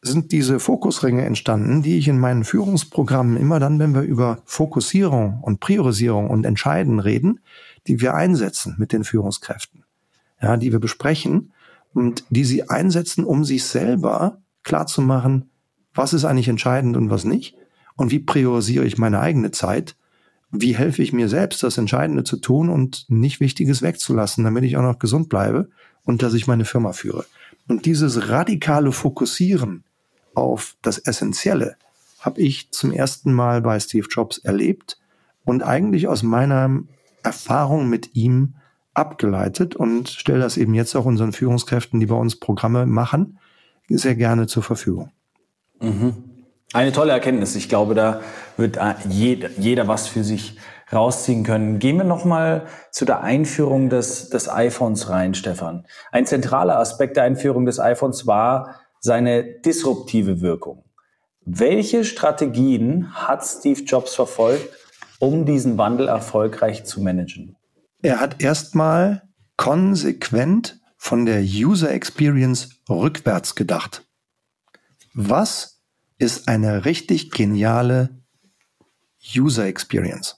sind diese Fokusringe entstanden, die ich in meinen Führungsprogrammen immer dann, wenn wir über Fokussierung und Priorisierung und Entscheiden reden, die wir einsetzen mit den Führungskräften, ja, die wir besprechen und die sie einsetzen, um sich selber klarzumachen, was ist eigentlich entscheidend und was nicht und wie priorisiere ich meine eigene Zeit, wie helfe ich mir selbst, das Entscheidende zu tun und nicht Wichtiges wegzulassen, damit ich auch noch gesund bleibe und dass ich meine Firma führe. Und dieses radikale Fokussieren auf das Essentielle habe ich zum ersten Mal bei Steve Jobs erlebt und eigentlich aus meiner Erfahrung mit ihm abgeleitet und stelle das eben jetzt auch unseren Führungskräften, die bei uns Programme machen, sehr gerne zur Verfügung. Mhm. Eine tolle Erkenntnis. Ich glaube, da wird jeder was für sich rausziehen können. Gehen wir nochmal zu der Einführung des iPhones rein, Stefan. Ein zentraler Aspekt der Einführung des iPhones war seine disruptive Wirkung. Welche Strategien hat Steve Jobs verfolgt, um diesen Wandel erfolgreich zu managen? Er hat erstmal konsequent von der User Experience rückwärts gedacht. Was ist eine richtig geniale User Experience?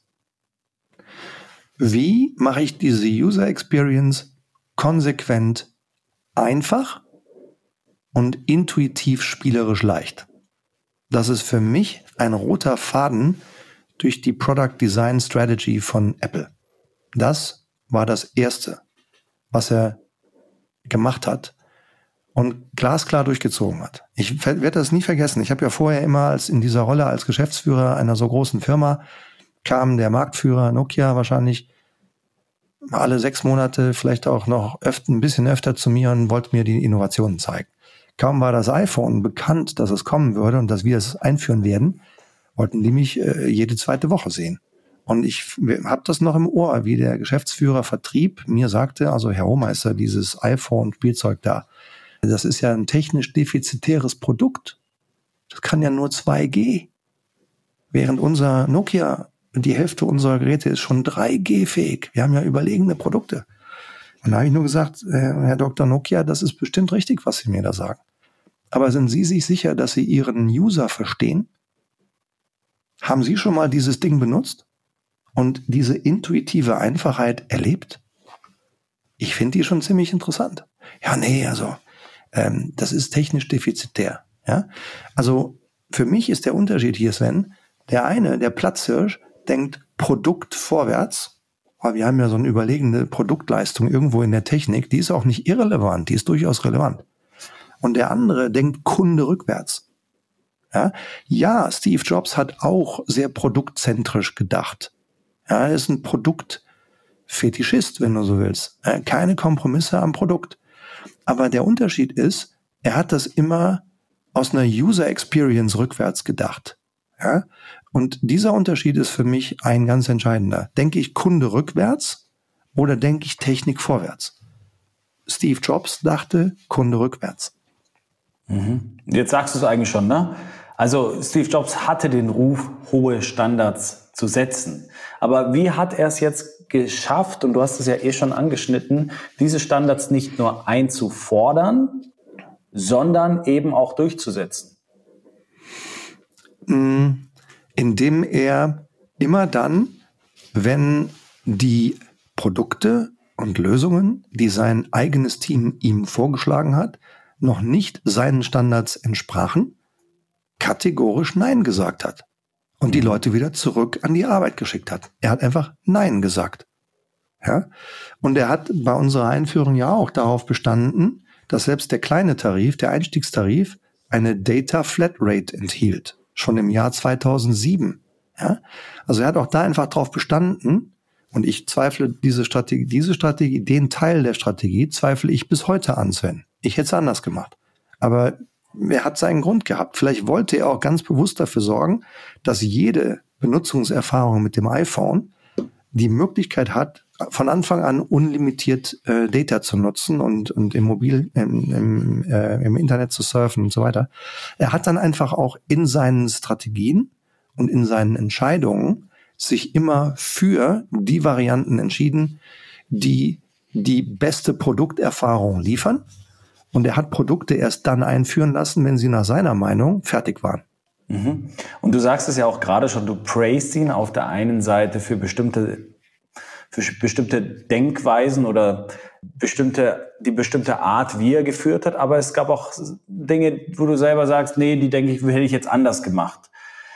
Wie mache ich diese User Experience konsequent einfach und intuitiv spielerisch leicht? Das ist für mich ein roter Faden durch die Product Design Strategy von Apple. Das war das Erste, was er gemacht hat und glasklar durchgezogen hat. Ich werde das nie vergessen. Ich habe ja vorher immer in dieser Rolle als Geschäftsführer einer so großen Firma, kam der Marktführer Nokia wahrscheinlich alle 6 Monate, vielleicht auch noch ein bisschen öfter zu mir und wollte mir die Innovationen zeigen. Kaum war das iPhone bekannt, dass es kommen würde und dass wir es einführen werden, wollten die mich jede zweite Woche sehen. Und ich habe das noch im Ohr, wie der Geschäftsführer Vertrieb mir sagte, also Herr Hohmeister, dieses iPhone-Spielzeug da, das ist ja ein technisch defizitäres Produkt. Das kann ja nur 2G. Während unser Nokia, die Hälfte unserer Geräte ist schon 3G-fähig. Wir haben ja überlegene Produkte. Und da habe ich nur gesagt, Herr Dr. Nokia, das ist bestimmt richtig, was Sie mir da sagen. Aber sind Sie sich sicher, dass Sie Ihren User verstehen? Haben Sie schon mal dieses Ding benutzt und diese intuitive Einfachheit erlebt? Ich finde die schon ziemlich interessant. Ja, nee, also das ist technisch defizitär. Ja? Also für mich ist der Unterschied hier, Sven, der Platzhirsch, denkt Produkt vorwärts. Aber wir haben ja so eine überlegene Produktleistung irgendwo in der Technik, die ist auch nicht irrelevant, die ist durchaus relevant. Und der andere denkt Kunde rückwärts. Ja, Steve Jobs hat auch sehr produktzentrisch gedacht. Ja, er ist ein Produktfetischist, wenn du so willst. Keine Kompromisse am Produkt. Aber der Unterschied ist, er hat das immer aus einer User Experience rückwärts gedacht. Ja? Und dieser Unterschied ist für mich ein ganz entscheidender. Denke ich Kunde rückwärts oder denke ich Technik vorwärts? Steve Jobs dachte Kunde rückwärts. Mhm. Jetzt sagst du es eigentlich schon, ne? Also Steve Jobs hatte den Ruf, hohe Standards zu setzen. Aber wie hat er es jetzt geschafft, und du hast es ja schon angeschnitten, diese Standards nicht nur einzufordern, sondern eben auch durchzusetzen? Indem er immer dann, wenn die Produkte und Lösungen, die sein eigenes Team ihm vorgeschlagen hat, noch nicht seinen Standards entsprachen, kategorisch Nein gesagt hat und die Leute wieder zurück an die Arbeit geschickt hat. Er hat einfach Nein gesagt. Ja? Und er hat bei unserer Einführung ja auch darauf bestanden, dass selbst der kleine Tarif, der Einstiegstarif, eine Data Flatrate enthielt. Schon im Jahr 2007. Ja? Also er hat auch da einfach darauf bestanden, und ich zweifle diese Strategie, den Teil der Strategie zweifle ich bis heute an, Sven. Ich hätte es anders gemacht. Aber er hat seinen Grund gehabt. Vielleicht wollte er auch ganz bewusst dafür sorgen, dass jede Benutzungserfahrung mit dem iPhone die Möglichkeit hat, von Anfang an unlimitiert Data zu nutzen und im Internet zu surfen und so weiter. Er hat dann einfach auch in seinen Strategien und in seinen Entscheidungen sich immer für die Varianten entschieden, die die beste Produkterfahrung liefern Und er hat Produkte erst dann einführen lassen, wenn sie nach seiner Meinung fertig waren. Mhm. Und du sagst es ja auch gerade schon, du praised ihn auf der einen Seite für bestimmte Denkweisen oder die bestimmte Art, wie er geführt hat. Aber es gab auch Dinge, wo du selber sagst, nee, die denke ich, hätte ich jetzt anders gemacht.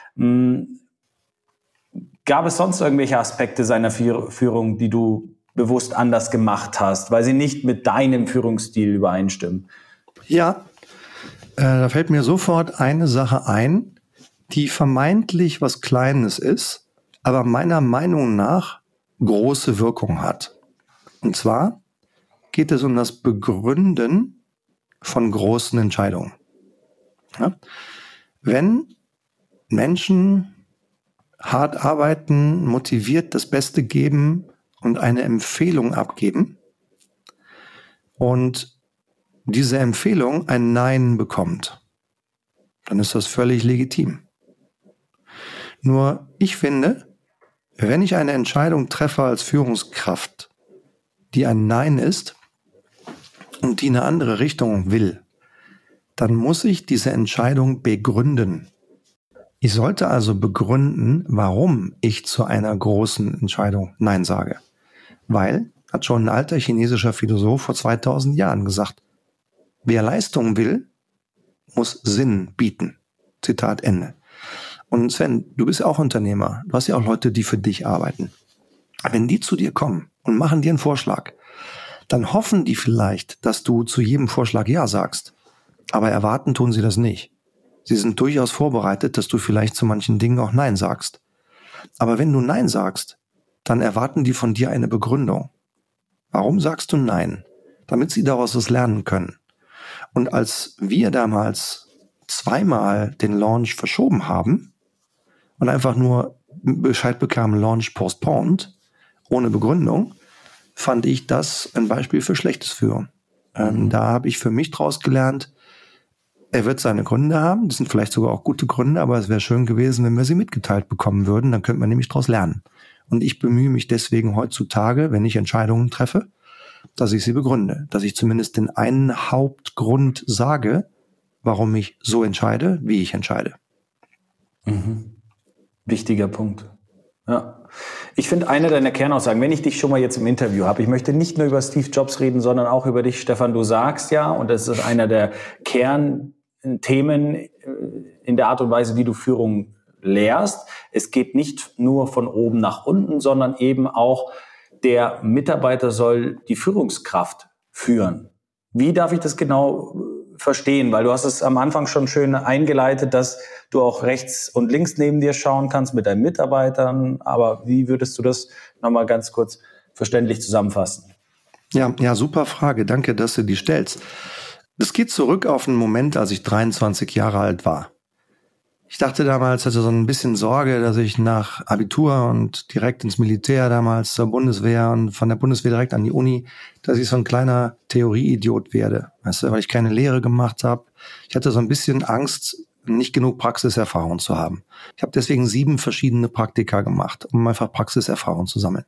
Gab es sonst irgendwelche Aspekte seiner Führung, die du bewusst anders gemacht hast, weil sie nicht mit deinem Führungsstil übereinstimmen? Ja, da fällt mir sofort eine Sache ein, die vermeintlich was Kleines ist, aber meiner Meinung nach große Wirkung hat. Und zwar geht es um das Begründen von großen Entscheidungen. Ja? Wenn Menschen hart arbeiten, motiviert das Beste geben und eine Empfehlung abgeben und diese Empfehlung ein Nein bekommt, dann ist das völlig legitim. Nur ich finde, wenn ich eine Entscheidung treffe als Führungskraft, die ein Nein ist und die in eine andere Richtung will, dann muss ich diese Entscheidung begründen. Ich sollte also begründen, warum ich zu einer großen Entscheidung Nein sage. Weil, hat schon ein alter chinesischer Philosoph vor 2000 Jahren gesagt, wer Leistung will, muss Sinn bieten. Zitat Ende. Und Sven, du bist ja auch Unternehmer. Du hast ja auch Leute, die für dich arbeiten. Wenn die zu dir kommen und machen dir einen Vorschlag, dann hoffen die vielleicht, dass du zu jedem Vorschlag Ja sagst. Aber erwarten tun sie das nicht. Sie sind durchaus vorbereitet, dass du vielleicht zu manchen Dingen auch Nein sagst. Aber wenn du Nein sagst, dann erwarten die von dir eine Begründung. Warum sagst du Nein? Damit sie daraus was lernen können. Und als wir damals zweimal den Launch verschoben haben und einfach nur Bescheid bekamen, Launch postponed, ohne Begründung, fand ich das ein Beispiel für schlechtes Führen. Da habe ich für mich draus gelernt, er wird seine Gründe haben, das sind vielleicht sogar auch gute Gründe, aber es wäre schön gewesen, wenn wir sie mitgeteilt bekommen würden, dann könnte man nämlich draus lernen. Und ich bemühe mich deswegen heutzutage, wenn ich Entscheidungen treffe, dass ich sie begründe, dass ich zumindest den einen Hauptgrund sage, warum ich so entscheide, wie ich entscheide. Mhm. Wichtiger Punkt. Ja. Ich finde, eine deiner Kernaussagen, wenn ich dich schon mal jetzt im Interview habe, ich möchte nicht nur über Steve Jobs reden, sondern auch über dich, Stefan. Du sagst ja, und das ist einer der Kernthemen in der Art und Weise, wie du Führung lehrst, es geht nicht nur von oben nach unten, sondern eben auch der Mitarbeiter soll die Führungskraft führen. Wie darf ich das genau verstehen? Weil du hast es am Anfang schon schön eingeleitet, dass du auch rechts und links neben dir schauen kannst mit deinen Mitarbeitern. Aber wie würdest du das nochmal ganz kurz verständlich zusammenfassen? Ja, super Frage. Danke, dass du die stellst. Das geht zurück auf einen Moment, als ich 23 Jahre alt war. Ich dachte damals, hatte so ein bisschen Sorge, dass ich nach Abitur und direkt ins Militär damals zur Bundeswehr und von der Bundeswehr direkt an die Uni, dass ich so ein kleiner Theorieidiot werde. Weißt du, weil ich keine Lehre gemacht habe. Ich hatte so ein bisschen Angst, nicht genug Praxiserfahrung zu haben. Ich habe deswegen 7 verschiedene Praktika gemacht, um einfach Praxiserfahrung zu sammeln.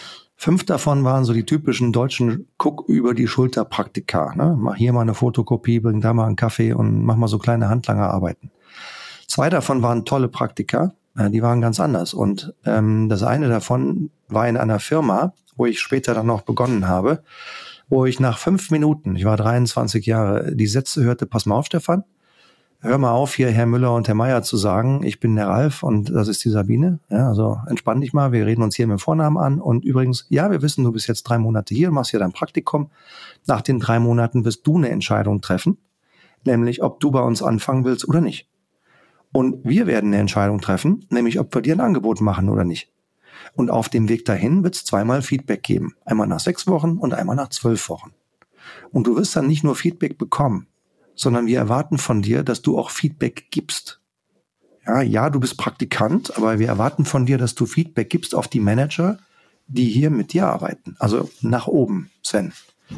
5 davon waren so die typischen deutschen Guck-über-die-Schulter-Praktika. Ne? Mach hier mal eine Fotokopie, bring da mal einen Kaffee und mach mal so kleine Handlangerarbeiten. 2 davon waren tolle Praktika, die waren ganz anders. Und das eine davon war in einer Firma, wo ich später dann noch begonnen habe, wo ich nach 5 Minuten, ich war 23 Jahre, die Sätze hörte, pass mal auf, Stefan, hör mal auf, hier Herr Müller und Herr Meier zu sagen, ich bin der Ralf und das ist die Sabine. Ja, also entspann dich mal, wir reden uns hier mit dem Vornamen an. Und übrigens, ja, wir wissen, du bist jetzt 3 Monate hier, machst hier dein Praktikum. Nach den 3 Monaten wirst du eine Entscheidung treffen, nämlich ob du bei uns anfangen willst oder nicht. Und wir werden eine Entscheidung treffen, nämlich ob wir dir ein Angebot machen oder nicht. Und auf dem Weg dahin wird es 2-mal Feedback geben. Einmal nach 6 Wochen und einmal nach 12 Wochen. Und du wirst dann nicht nur Feedback bekommen, sondern wir erwarten von dir, dass du auch Feedback gibst. Ja, du bist Praktikant, aber wir erwarten von dir, dass du Feedback gibst auf die Manager, die hier mit dir arbeiten. Also nach oben, Sven.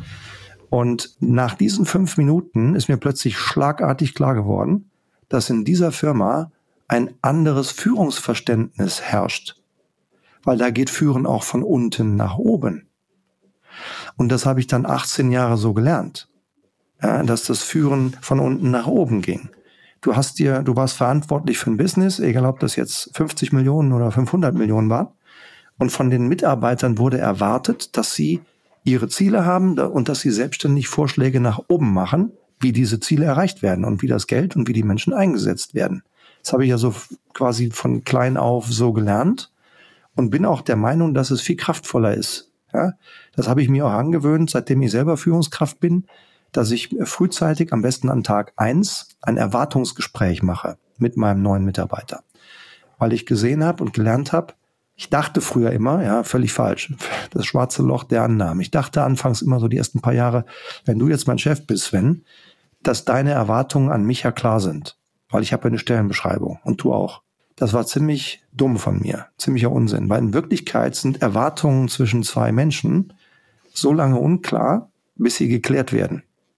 Und nach diesen 5 Minuten ist mir plötzlich schlagartig klar geworden, dass in dieser Firma ein anderes Führungsverständnis herrscht. Weil da geht Führen auch von unten nach oben. Und das habe ich dann 18 Jahre so gelernt. dass das Führen von unten nach oben ging. Du warst verantwortlich für ein Business, egal ob das jetzt 50 Millionen oder 500 Millionen waren. Und von den Mitarbeitern wurde erwartet, dass sie ihre Ziele haben und dass sie selbstständig Vorschläge nach oben machen, wie diese Ziele erreicht werden und wie das Geld und wie die Menschen eingesetzt werden. Das habe ich ja so quasi von klein auf so gelernt und bin auch der Meinung, dass es viel kraftvoller ist. Ja, das habe ich mir auch angewöhnt, seitdem ich selber Führungskraft bin, dass ich frühzeitig, am besten an Tag 1, ein Erwartungsgespräch mache mit meinem neuen Mitarbeiter. Weil ich gesehen habe und gelernt habe, ich dachte früher immer, ja, völlig falsch, das schwarze Loch der Annahmen. Ich dachte anfangs immer so die ersten paar Jahre, wenn du jetzt mein Chef bist, Sven, dass deine Erwartungen an mich ja klar sind. Weil ich habe eine Stellenbeschreibung und du auch. Das war ziemlich dumm von mir, ziemlicher Unsinn. Weil in Wirklichkeit sind Erwartungen zwischen zwei Menschen so lange unklar, bis sie geklärt werden.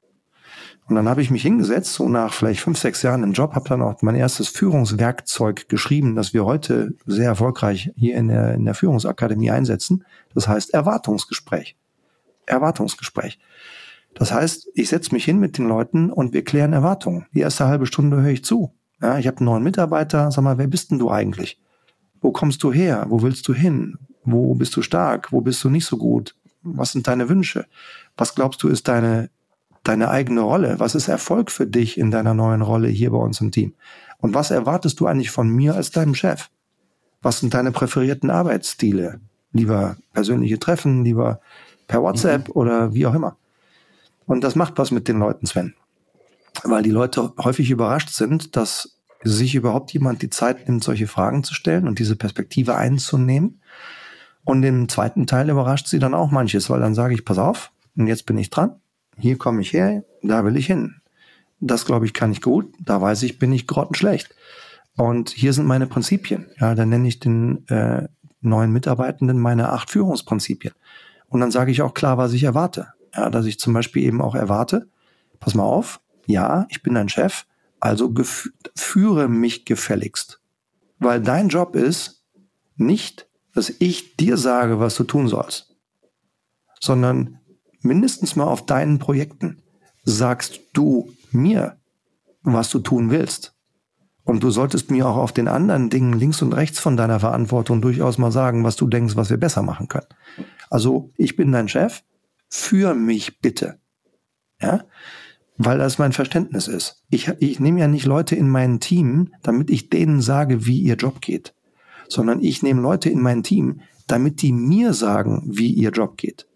Und dann habe ich mich hingesetzt, so nach vielleicht 5, 6 Jahren im Job, habe dann auch mein erstes Führungswerkzeug geschrieben, das wir heute sehr erfolgreich hier in der Führungsakademie einsetzen. Das heißt Erwartungsgespräch. Erwartungsgespräch. Das heißt, ich setze mich hin mit den Leuten und wir klären Erwartungen. Die erste halbe Stunde höre ich zu. Ja, ich habe einen neuen Mitarbeiter. Sag mal, wer bist denn du eigentlich? Wo kommst du her? Wo willst du hin? Wo bist du stark? Wo bist du nicht so gut? Was sind deine Wünsche? Was glaubst du ist deine eigene Rolle? Was ist Erfolg für dich in deiner neuen Rolle hier bei uns im Team? Und was erwartest du eigentlich von mir als deinem Chef? Was sind deine präferierten Arbeitsstile? Lieber persönliche Treffen, lieber per WhatsApp oder wie auch immer. Und das macht was mit den Leuten, Sven. Weil die Leute häufig überrascht sind, dass sich überhaupt jemand die Zeit nimmt, solche Fragen zu stellen und diese Perspektive einzunehmen. Und im zweiten Teil überrascht sie dann auch manches, weil dann sage ich, pass auf, und jetzt bin ich dran. Hier komme ich her, da will ich hin. Das, glaube ich, kann ich gut. Da weiß ich, bin ich grottenschlecht. Und hier sind meine Prinzipien. Ja, dann nenne ich den neuen Mitarbeitenden meine 8 Führungsprinzipien. Und dann sage ich auch klar, was ich erwarte. Ja, dass ich zum Beispiel eben auch erwarte, pass mal auf, ja, ich bin dein Chef, also führe mich gefälligst. Weil dein Job ist nicht, dass ich dir sage, was du tun sollst, sondern mindestens mal auf deinen Projekten sagst du mir, was du tun willst. Und du solltest mir auch auf den anderen Dingen links und rechts von deiner Verantwortung durchaus mal sagen, was du denkst, was wir besser machen können. Also ich bin dein Chef, führ mich bitte. Ja? Weil das mein Verständnis ist. Ich nehme ja nicht Leute in mein Team, damit ich denen sage, wie ihr Job geht, sondern ich nehme Leute in mein Team, damit die mir sagen, wie ihr Job geht.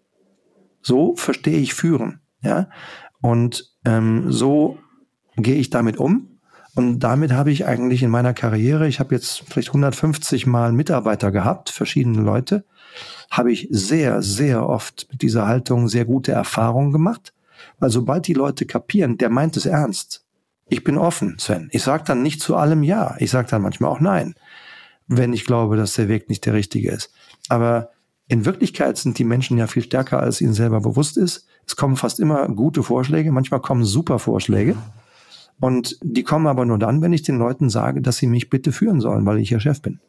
So verstehe ich führen. Ja? Und so gehe ich damit um. Und damit habe ich eigentlich in meiner Karriere, ich habe jetzt vielleicht 150 Mal Mitarbeiter gehabt, verschiedene Leute, habe ich sehr, sehr oft mit dieser Haltung sehr gute Erfahrungen gemacht. Weil sobald die Leute kapieren, der meint es ernst. Ich bin offen, Sven. Ich sage dann nicht zu allem Ja. Ich sage dann manchmal auch Nein, wenn ich glaube, dass der Weg nicht der richtige ist. Aber in Wirklichkeit sind die Menschen ja viel stärker, als ihnen selber bewusst ist. Es kommen fast immer gute Vorschläge, manchmal kommen super Vorschläge. Und die kommen aber nur dann, wenn ich den Leuten sage, dass sie mich bitte führen sollen, weil ich ihr Chef bin.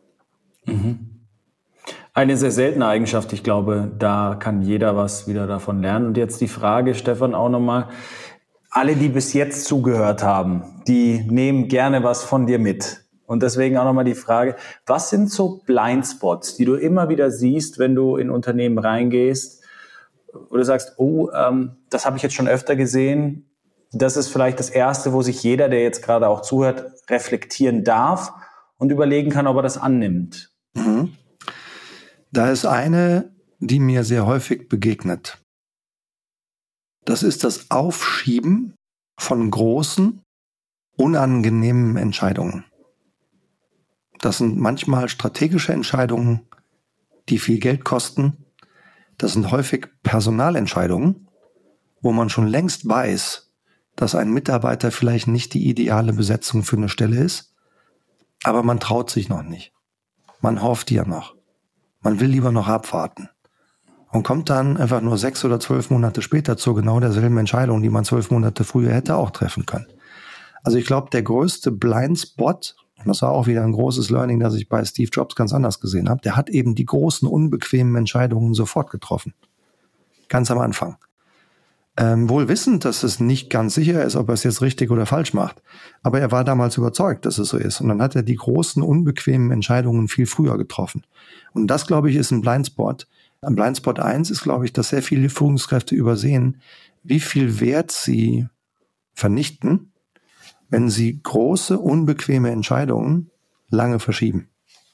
Eine sehr seltene Eigenschaft. Ich glaube, da kann jeder was wieder davon lernen. Und jetzt die Frage, Stefan, auch nochmal. Alle, die bis jetzt zugehört haben, die nehmen gerne was von dir mit. Und deswegen auch nochmal die Frage, was sind so Blindspots, die du immer wieder siehst, wenn du in Unternehmen reingehst, wo du sagst, das habe ich jetzt schon öfter gesehen. Das ist vielleicht das Erste, wo sich jeder, der jetzt gerade auch zuhört, reflektieren darf und überlegen kann, ob er das annimmt. Da ist eine, die mir sehr häufig begegnet. Das ist das Aufschieben von großen, unangenehmen Entscheidungen. Das sind manchmal strategische Entscheidungen, die viel Geld kosten. Das sind häufig Personalentscheidungen, wo man schon längst weiß, dass ein Mitarbeiter vielleicht nicht die ideale Besetzung für eine Stelle ist, aber man traut sich noch nicht. Man hofft ja noch. Man will lieber noch abwarten und kommt dann einfach nur 6 oder 12 Monate später zu genau derselben Entscheidung, die man 12 Monate früher hätte auch treffen können. Also ich glaube, der größte Blindspot, und das war auch wieder ein großes Learning, das ich bei Steve Jobs ganz anders gesehen habe, der hat eben die großen, unbequemen Entscheidungen sofort getroffen. Ganz am Anfang. Wohl wissend, dass es nicht ganz sicher ist, ob er es jetzt richtig oder falsch macht. Aber er war damals überzeugt, dass es so ist. Und dann hat er die großen, unbequemen Entscheidungen viel früher getroffen. Und das, glaube ich, ist ein Blindspot. Ein Blindspot 1 ist, glaube ich, dass sehr viele Führungskräfte übersehen, wie viel Wert sie vernichten, wenn sie große, unbequeme Entscheidungen lange verschieben.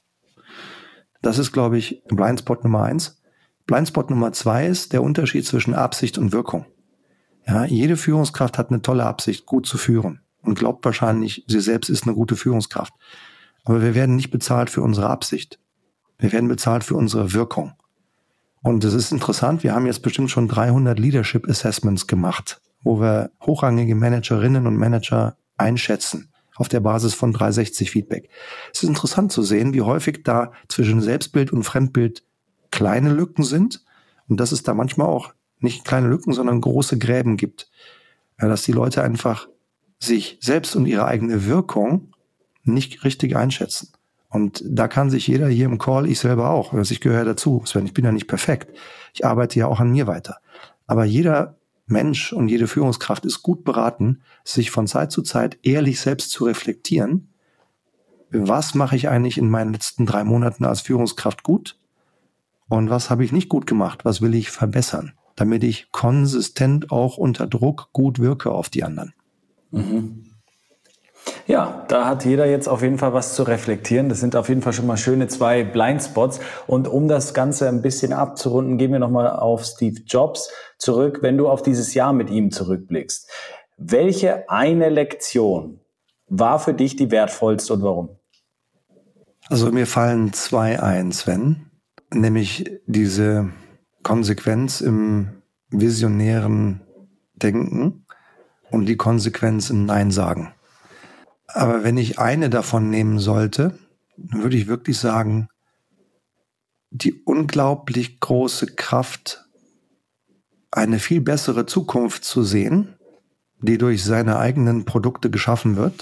Das ist, glaube ich, Blindspot Nummer 1. Blindspot Nummer 2 ist der Unterschied zwischen Absicht und Wirkung. Ja, jede Führungskraft hat eine tolle Absicht, gut zu führen und glaubt wahrscheinlich, sie selbst ist eine gute Führungskraft. Aber wir werden nicht bezahlt für unsere Absicht. Wir werden bezahlt für unsere Wirkung. Und es ist interessant, wir haben jetzt bestimmt schon 300 Leadership Assessments gemacht, wo wir hochrangige Managerinnen und Manager einschätzen auf der Basis von 360 Feedback. Es ist interessant zu sehen, wie häufig da zwischen Selbstbild und Fremdbild kleine Lücken sind und dass es da manchmal auch nicht kleine Lücken, sondern große Gräben gibt. Ja, dass die Leute einfach sich selbst und ihre eigene Wirkung nicht richtig einschätzen. Und da kann sich jeder hier im Call, ich selber auch, also ich gehöre dazu, Sven, ich bin ja nicht perfekt. Ich arbeite ja auch an mir weiter. Aber jeder Mensch und jede Führungskraft ist gut beraten, sich von Zeit zu Zeit ehrlich selbst zu reflektieren. Was mache ich eigentlich in meinen letzten 3 Monaten als Führungskraft gut? Und was habe ich nicht gut gemacht? Was will ich verbessern? Damit ich konsistent auch unter Druck gut wirke auf die anderen. Mhm. Ja, da hat jeder jetzt auf jeden Fall was zu reflektieren. Das sind auf jeden Fall schon mal schöne 2 Blindspots. Und um das Ganze ein bisschen abzurunden, gehen wir nochmal auf Steve Jobs zurück. Wenn du auf dieses Jahr mit ihm zurückblickst, welche eine Lektion war für dich die wertvollste und warum? Also mir fallen 2 ein, Sven. Nämlich diese Konsequenz im visionären Denken und die Konsequenz im Nein sagen. Aber wenn ich eine davon nehmen sollte, dann würde ich wirklich sagen, die unglaublich große Kraft, eine viel bessere Zukunft zu sehen, die durch seine eigenen Produkte geschaffen wird.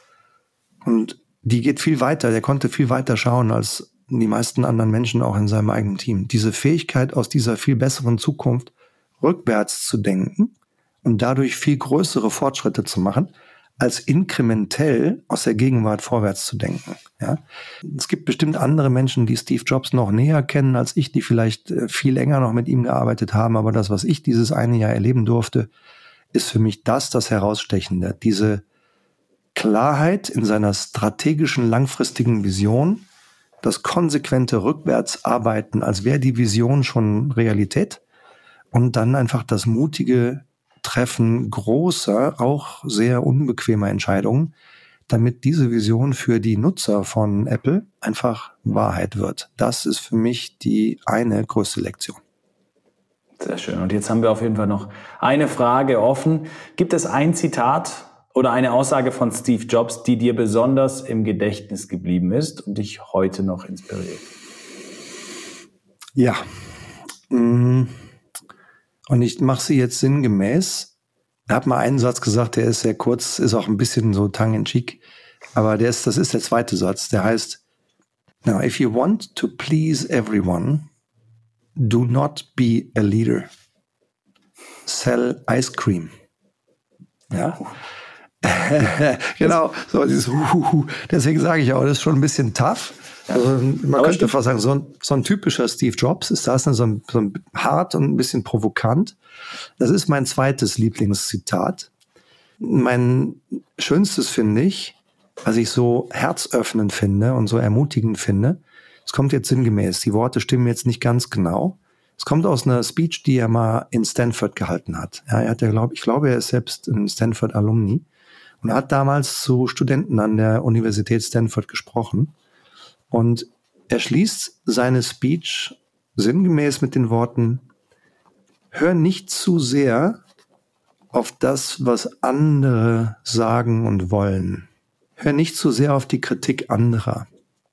Und die geht viel weiter. Der konnte viel weiter schauen als die meisten anderen Menschen auch in seinem eigenen Team. Diese Fähigkeit, aus dieser viel besseren Zukunft rückwärts zu denken und dadurch viel größere Fortschritte zu machen, als inkrementell aus der Gegenwart vorwärts zu denken. Ja? Es gibt bestimmt andere Menschen, die Steve Jobs noch näher kennen als ich, die vielleicht viel enger noch mit ihm gearbeitet haben. Aber das, was ich dieses eine Jahr erleben durfte, ist für mich das Herausstechende. Diese Klarheit in seiner strategischen, langfristigen Vision, das konsequente Rückwärtsarbeiten, als wäre die Vision schon Realität, und dann einfach das mutige Treffen großer, auch sehr unbequemer Entscheidungen, damit diese Vision für die Nutzer von Apple einfach Wahrheit wird. Das ist für mich die eine größte Lektion. Sehr schön. Und jetzt haben wir auf jeden Fall noch eine Frage offen. Gibt es ein Zitat oder eine Aussage von Steve Jobs, die dir besonders im Gedächtnis geblieben ist und dich heute noch inspiriert? Ja. Und ich mache sie jetzt sinngemäß. Er hat mal einen Satz gesagt, der ist sehr kurz, ist auch ein bisschen so tongue-in-cheek. Aber das ist der zweite Satz. Der heißt, now, if you want to please everyone, do not be a leader. Sell ice cream. Ja. Genau, so dieses Deswegen sage ich auch, das ist schon ein bisschen tough. Also man könnte fast sagen, so ein typischer Steve Jobs ist das, so ein hart und ein bisschen provokant. Das ist mein zweites Lieblingszitat. Mein schönstes finde ich, was ich so herzöffnend finde und so ermutigend finde, es kommt jetzt sinngemäß, die Worte stimmen jetzt nicht ganz genau. Es kommt aus einer Speech, die er mal in Stanford gehalten hat. Ja, er hat ja, ich glaube, er ist selbst ein Stanford-Alumni und er hat damals zu Studenten an der Universität Stanford gesprochen. Und er schließt seine Speech sinngemäß mit den Worten: Hör nicht zu sehr auf das, was andere sagen und wollen. Hör nicht zu sehr auf die Kritik anderer.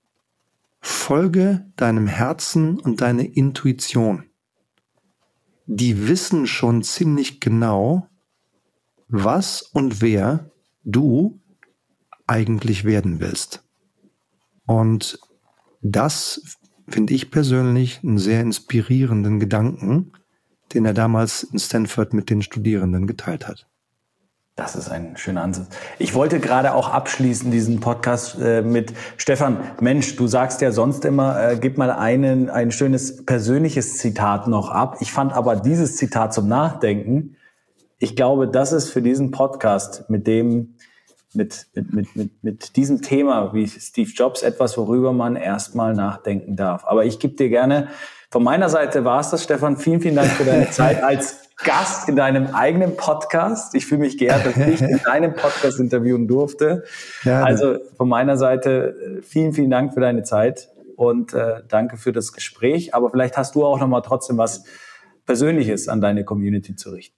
Folge deinem Herzen und deiner Intuition. Die wissen schon ziemlich genau, was und wer du eigentlich werden willst. Und das finde ich persönlich einen sehr inspirierenden Gedanken, den er damals in Stanford mit den Studierenden geteilt hat. Das ist ein schöner Ansatz. Ich wollte gerade auch abschließen, diesen Podcast mit Stefan. Mensch, du sagst ja sonst immer, gib mal ein schönes persönliches Zitat noch ab. Ich fand aber dieses Zitat zum Nachdenken, ich glaube, das ist für diesen Podcast mit diesem Thema wie Steve Jobs etwas, worüber man erstmal nachdenken darf. Aber ich gebe dir gerne, von meiner Seite war es das, Stefan. Vielen, vielen Dank für deine Zeit als Gast in deinem eigenen Podcast. Ich fühle mich geehrt, dass ich in deinem Podcast interviewen durfte. Ja, also von meiner Seite vielen, vielen Dank für deine Zeit und danke für das Gespräch. Aber vielleicht hast du auch noch mal trotzdem was Persönliches an deine Community zu richten.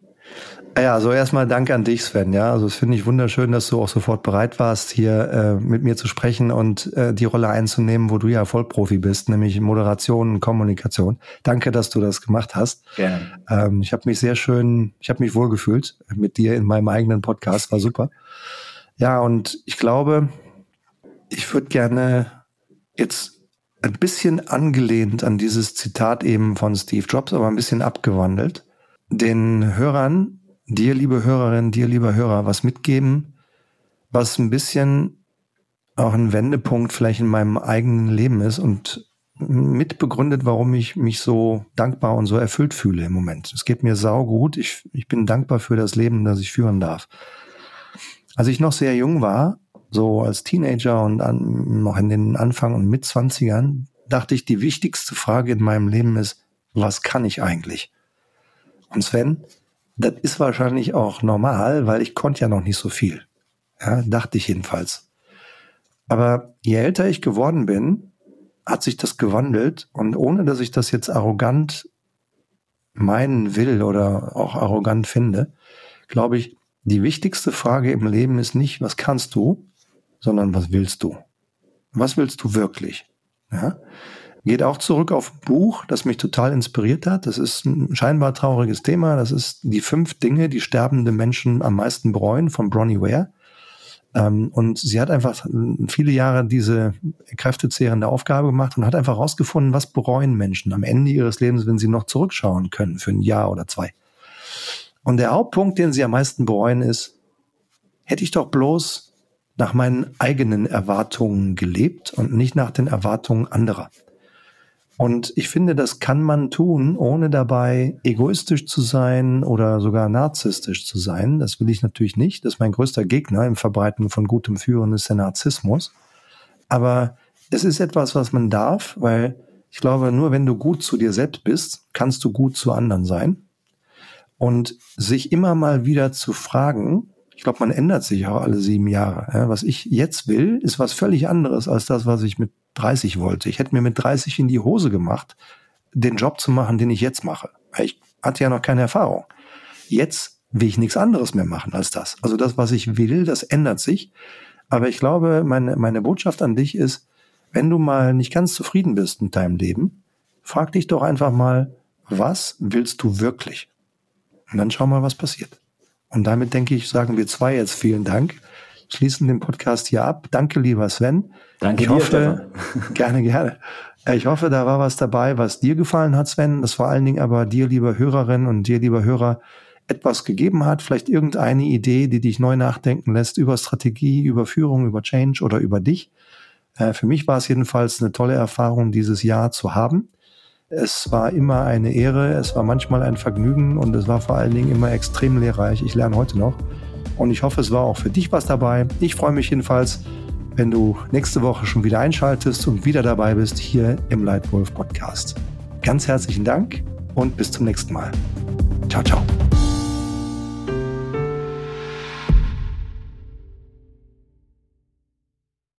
Ja, also erstmal Dank an dich, Sven. Ja, also es finde ich wunderschön, dass du auch sofort bereit warst, hier mit mir zu sprechen und die Rolle einzunehmen, wo du ja Vollprofi bist, nämlich Moderation und Kommunikation. Danke, dass du das gemacht hast. Gerne. Ich habe mich wohl gefühlt mit dir in meinem eigenen Podcast, war super. Ja, und ich glaube, ich würde gerne jetzt ein bisschen angelehnt an dieses Zitat eben von Steve Jobs, aber ein bisschen abgewandelt, den Hörern, dir, liebe Hörerin, dir, lieber Hörer, was mitgeben, was ein bisschen auch ein Wendepunkt vielleicht in meinem eigenen Leben ist und mitbegründet, warum ich mich so dankbar und so erfüllt fühle im Moment. Es geht mir saugut. Ich bin dankbar für das Leben, das ich führen darf. Als ich noch sehr jung war, so als Teenager und noch in den Anfang und Mit-20ern, dachte ich, die wichtigste Frage in meinem Leben ist, was kann ich eigentlich? Und Sven, das ist wahrscheinlich auch normal, weil ich konnte ja noch nicht so viel. Ja, dachte ich jedenfalls. Aber je älter ich geworden bin, hat sich das gewandelt. Und ohne, dass ich das jetzt arrogant meinen will oder auch arrogant finde, glaube ich, die wichtigste Frage im Leben ist nicht, was kannst du, sondern was willst du? Was willst du wirklich? Ja? Geht auch zurück auf ein Buch, das mich total inspiriert hat. Das ist ein scheinbar trauriges Thema. Das ist die 5 Dinge, die sterbende Menschen am meisten bereuen, von Bronnie Ware. Und sie hat einfach viele Jahre diese kräftezehrende Aufgabe gemacht und hat einfach rausgefunden, was bereuen Menschen am Ende ihres Lebens, wenn sie noch zurückschauen können für ein Jahr oder 2. Und der Hauptpunkt, den sie am meisten bereuen, ist, hätte ich doch bloß nach meinen eigenen Erwartungen gelebt und nicht nach den Erwartungen anderer. Und ich finde, das kann man tun, ohne dabei egoistisch zu sein oder sogar narzisstisch zu sein. Das will ich natürlich nicht. Das ist mein größter Gegner im Verbreiten von gutem Führen, ist der Narzissmus. Aber es ist etwas, was man darf, weil ich glaube, nur wenn du gut zu dir selbst bist, kannst du gut zu anderen sein. Und sich immer mal wieder zu fragen, ich glaube, man ändert sich auch alle 7 Jahre. Ja, was ich jetzt will, ist was völlig anderes als das, was ich mit 30 wollte. Ich hätte mir mit 30 in die Hose gemacht, den Job zu machen, den ich jetzt mache. Ich hatte ja noch keine Erfahrung. Jetzt will ich nichts anderes mehr machen als das. Also das, was ich will, das ändert sich. Aber ich glaube, meine Botschaft an dich ist, wenn du mal nicht ganz zufrieden bist mit deinem Leben, frag dich doch einfach mal, was willst du wirklich? Und dann schau mal, was passiert. Und damit, denke ich, sagen wir 2 jetzt vielen Dank, schließen den Podcast hier ab. Danke, lieber Sven. Danke dir, Stefan. Gerne. Ich hoffe, da war was dabei, was dir gefallen hat, Sven. Das vor allen Dingen aber dir, lieber Hörerin und dir, lieber Hörer, etwas gegeben hat. Vielleicht irgendeine Idee, die dich neu nachdenken lässt über Strategie, über Führung, über Change oder über dich. Für mich war es jedenfalls eine tolle Erfahrung, dieses Jahr zu haben. Es war immer eine Ehre, es war manchmal ein Vergnügen und es war vor allen Dingen immer extrem lehrreich. Ich lerne heute noch und ich hoffe, es war auch für dich was dabei. Ich freue mich jedenfalls, wenn du nächste Woche schon wieder einschaltest und wieder dabei bist hier im Leitwolf Podcast. Ganz herzlichen Dank und bis zum nächsten Mal. Ciao, ciao.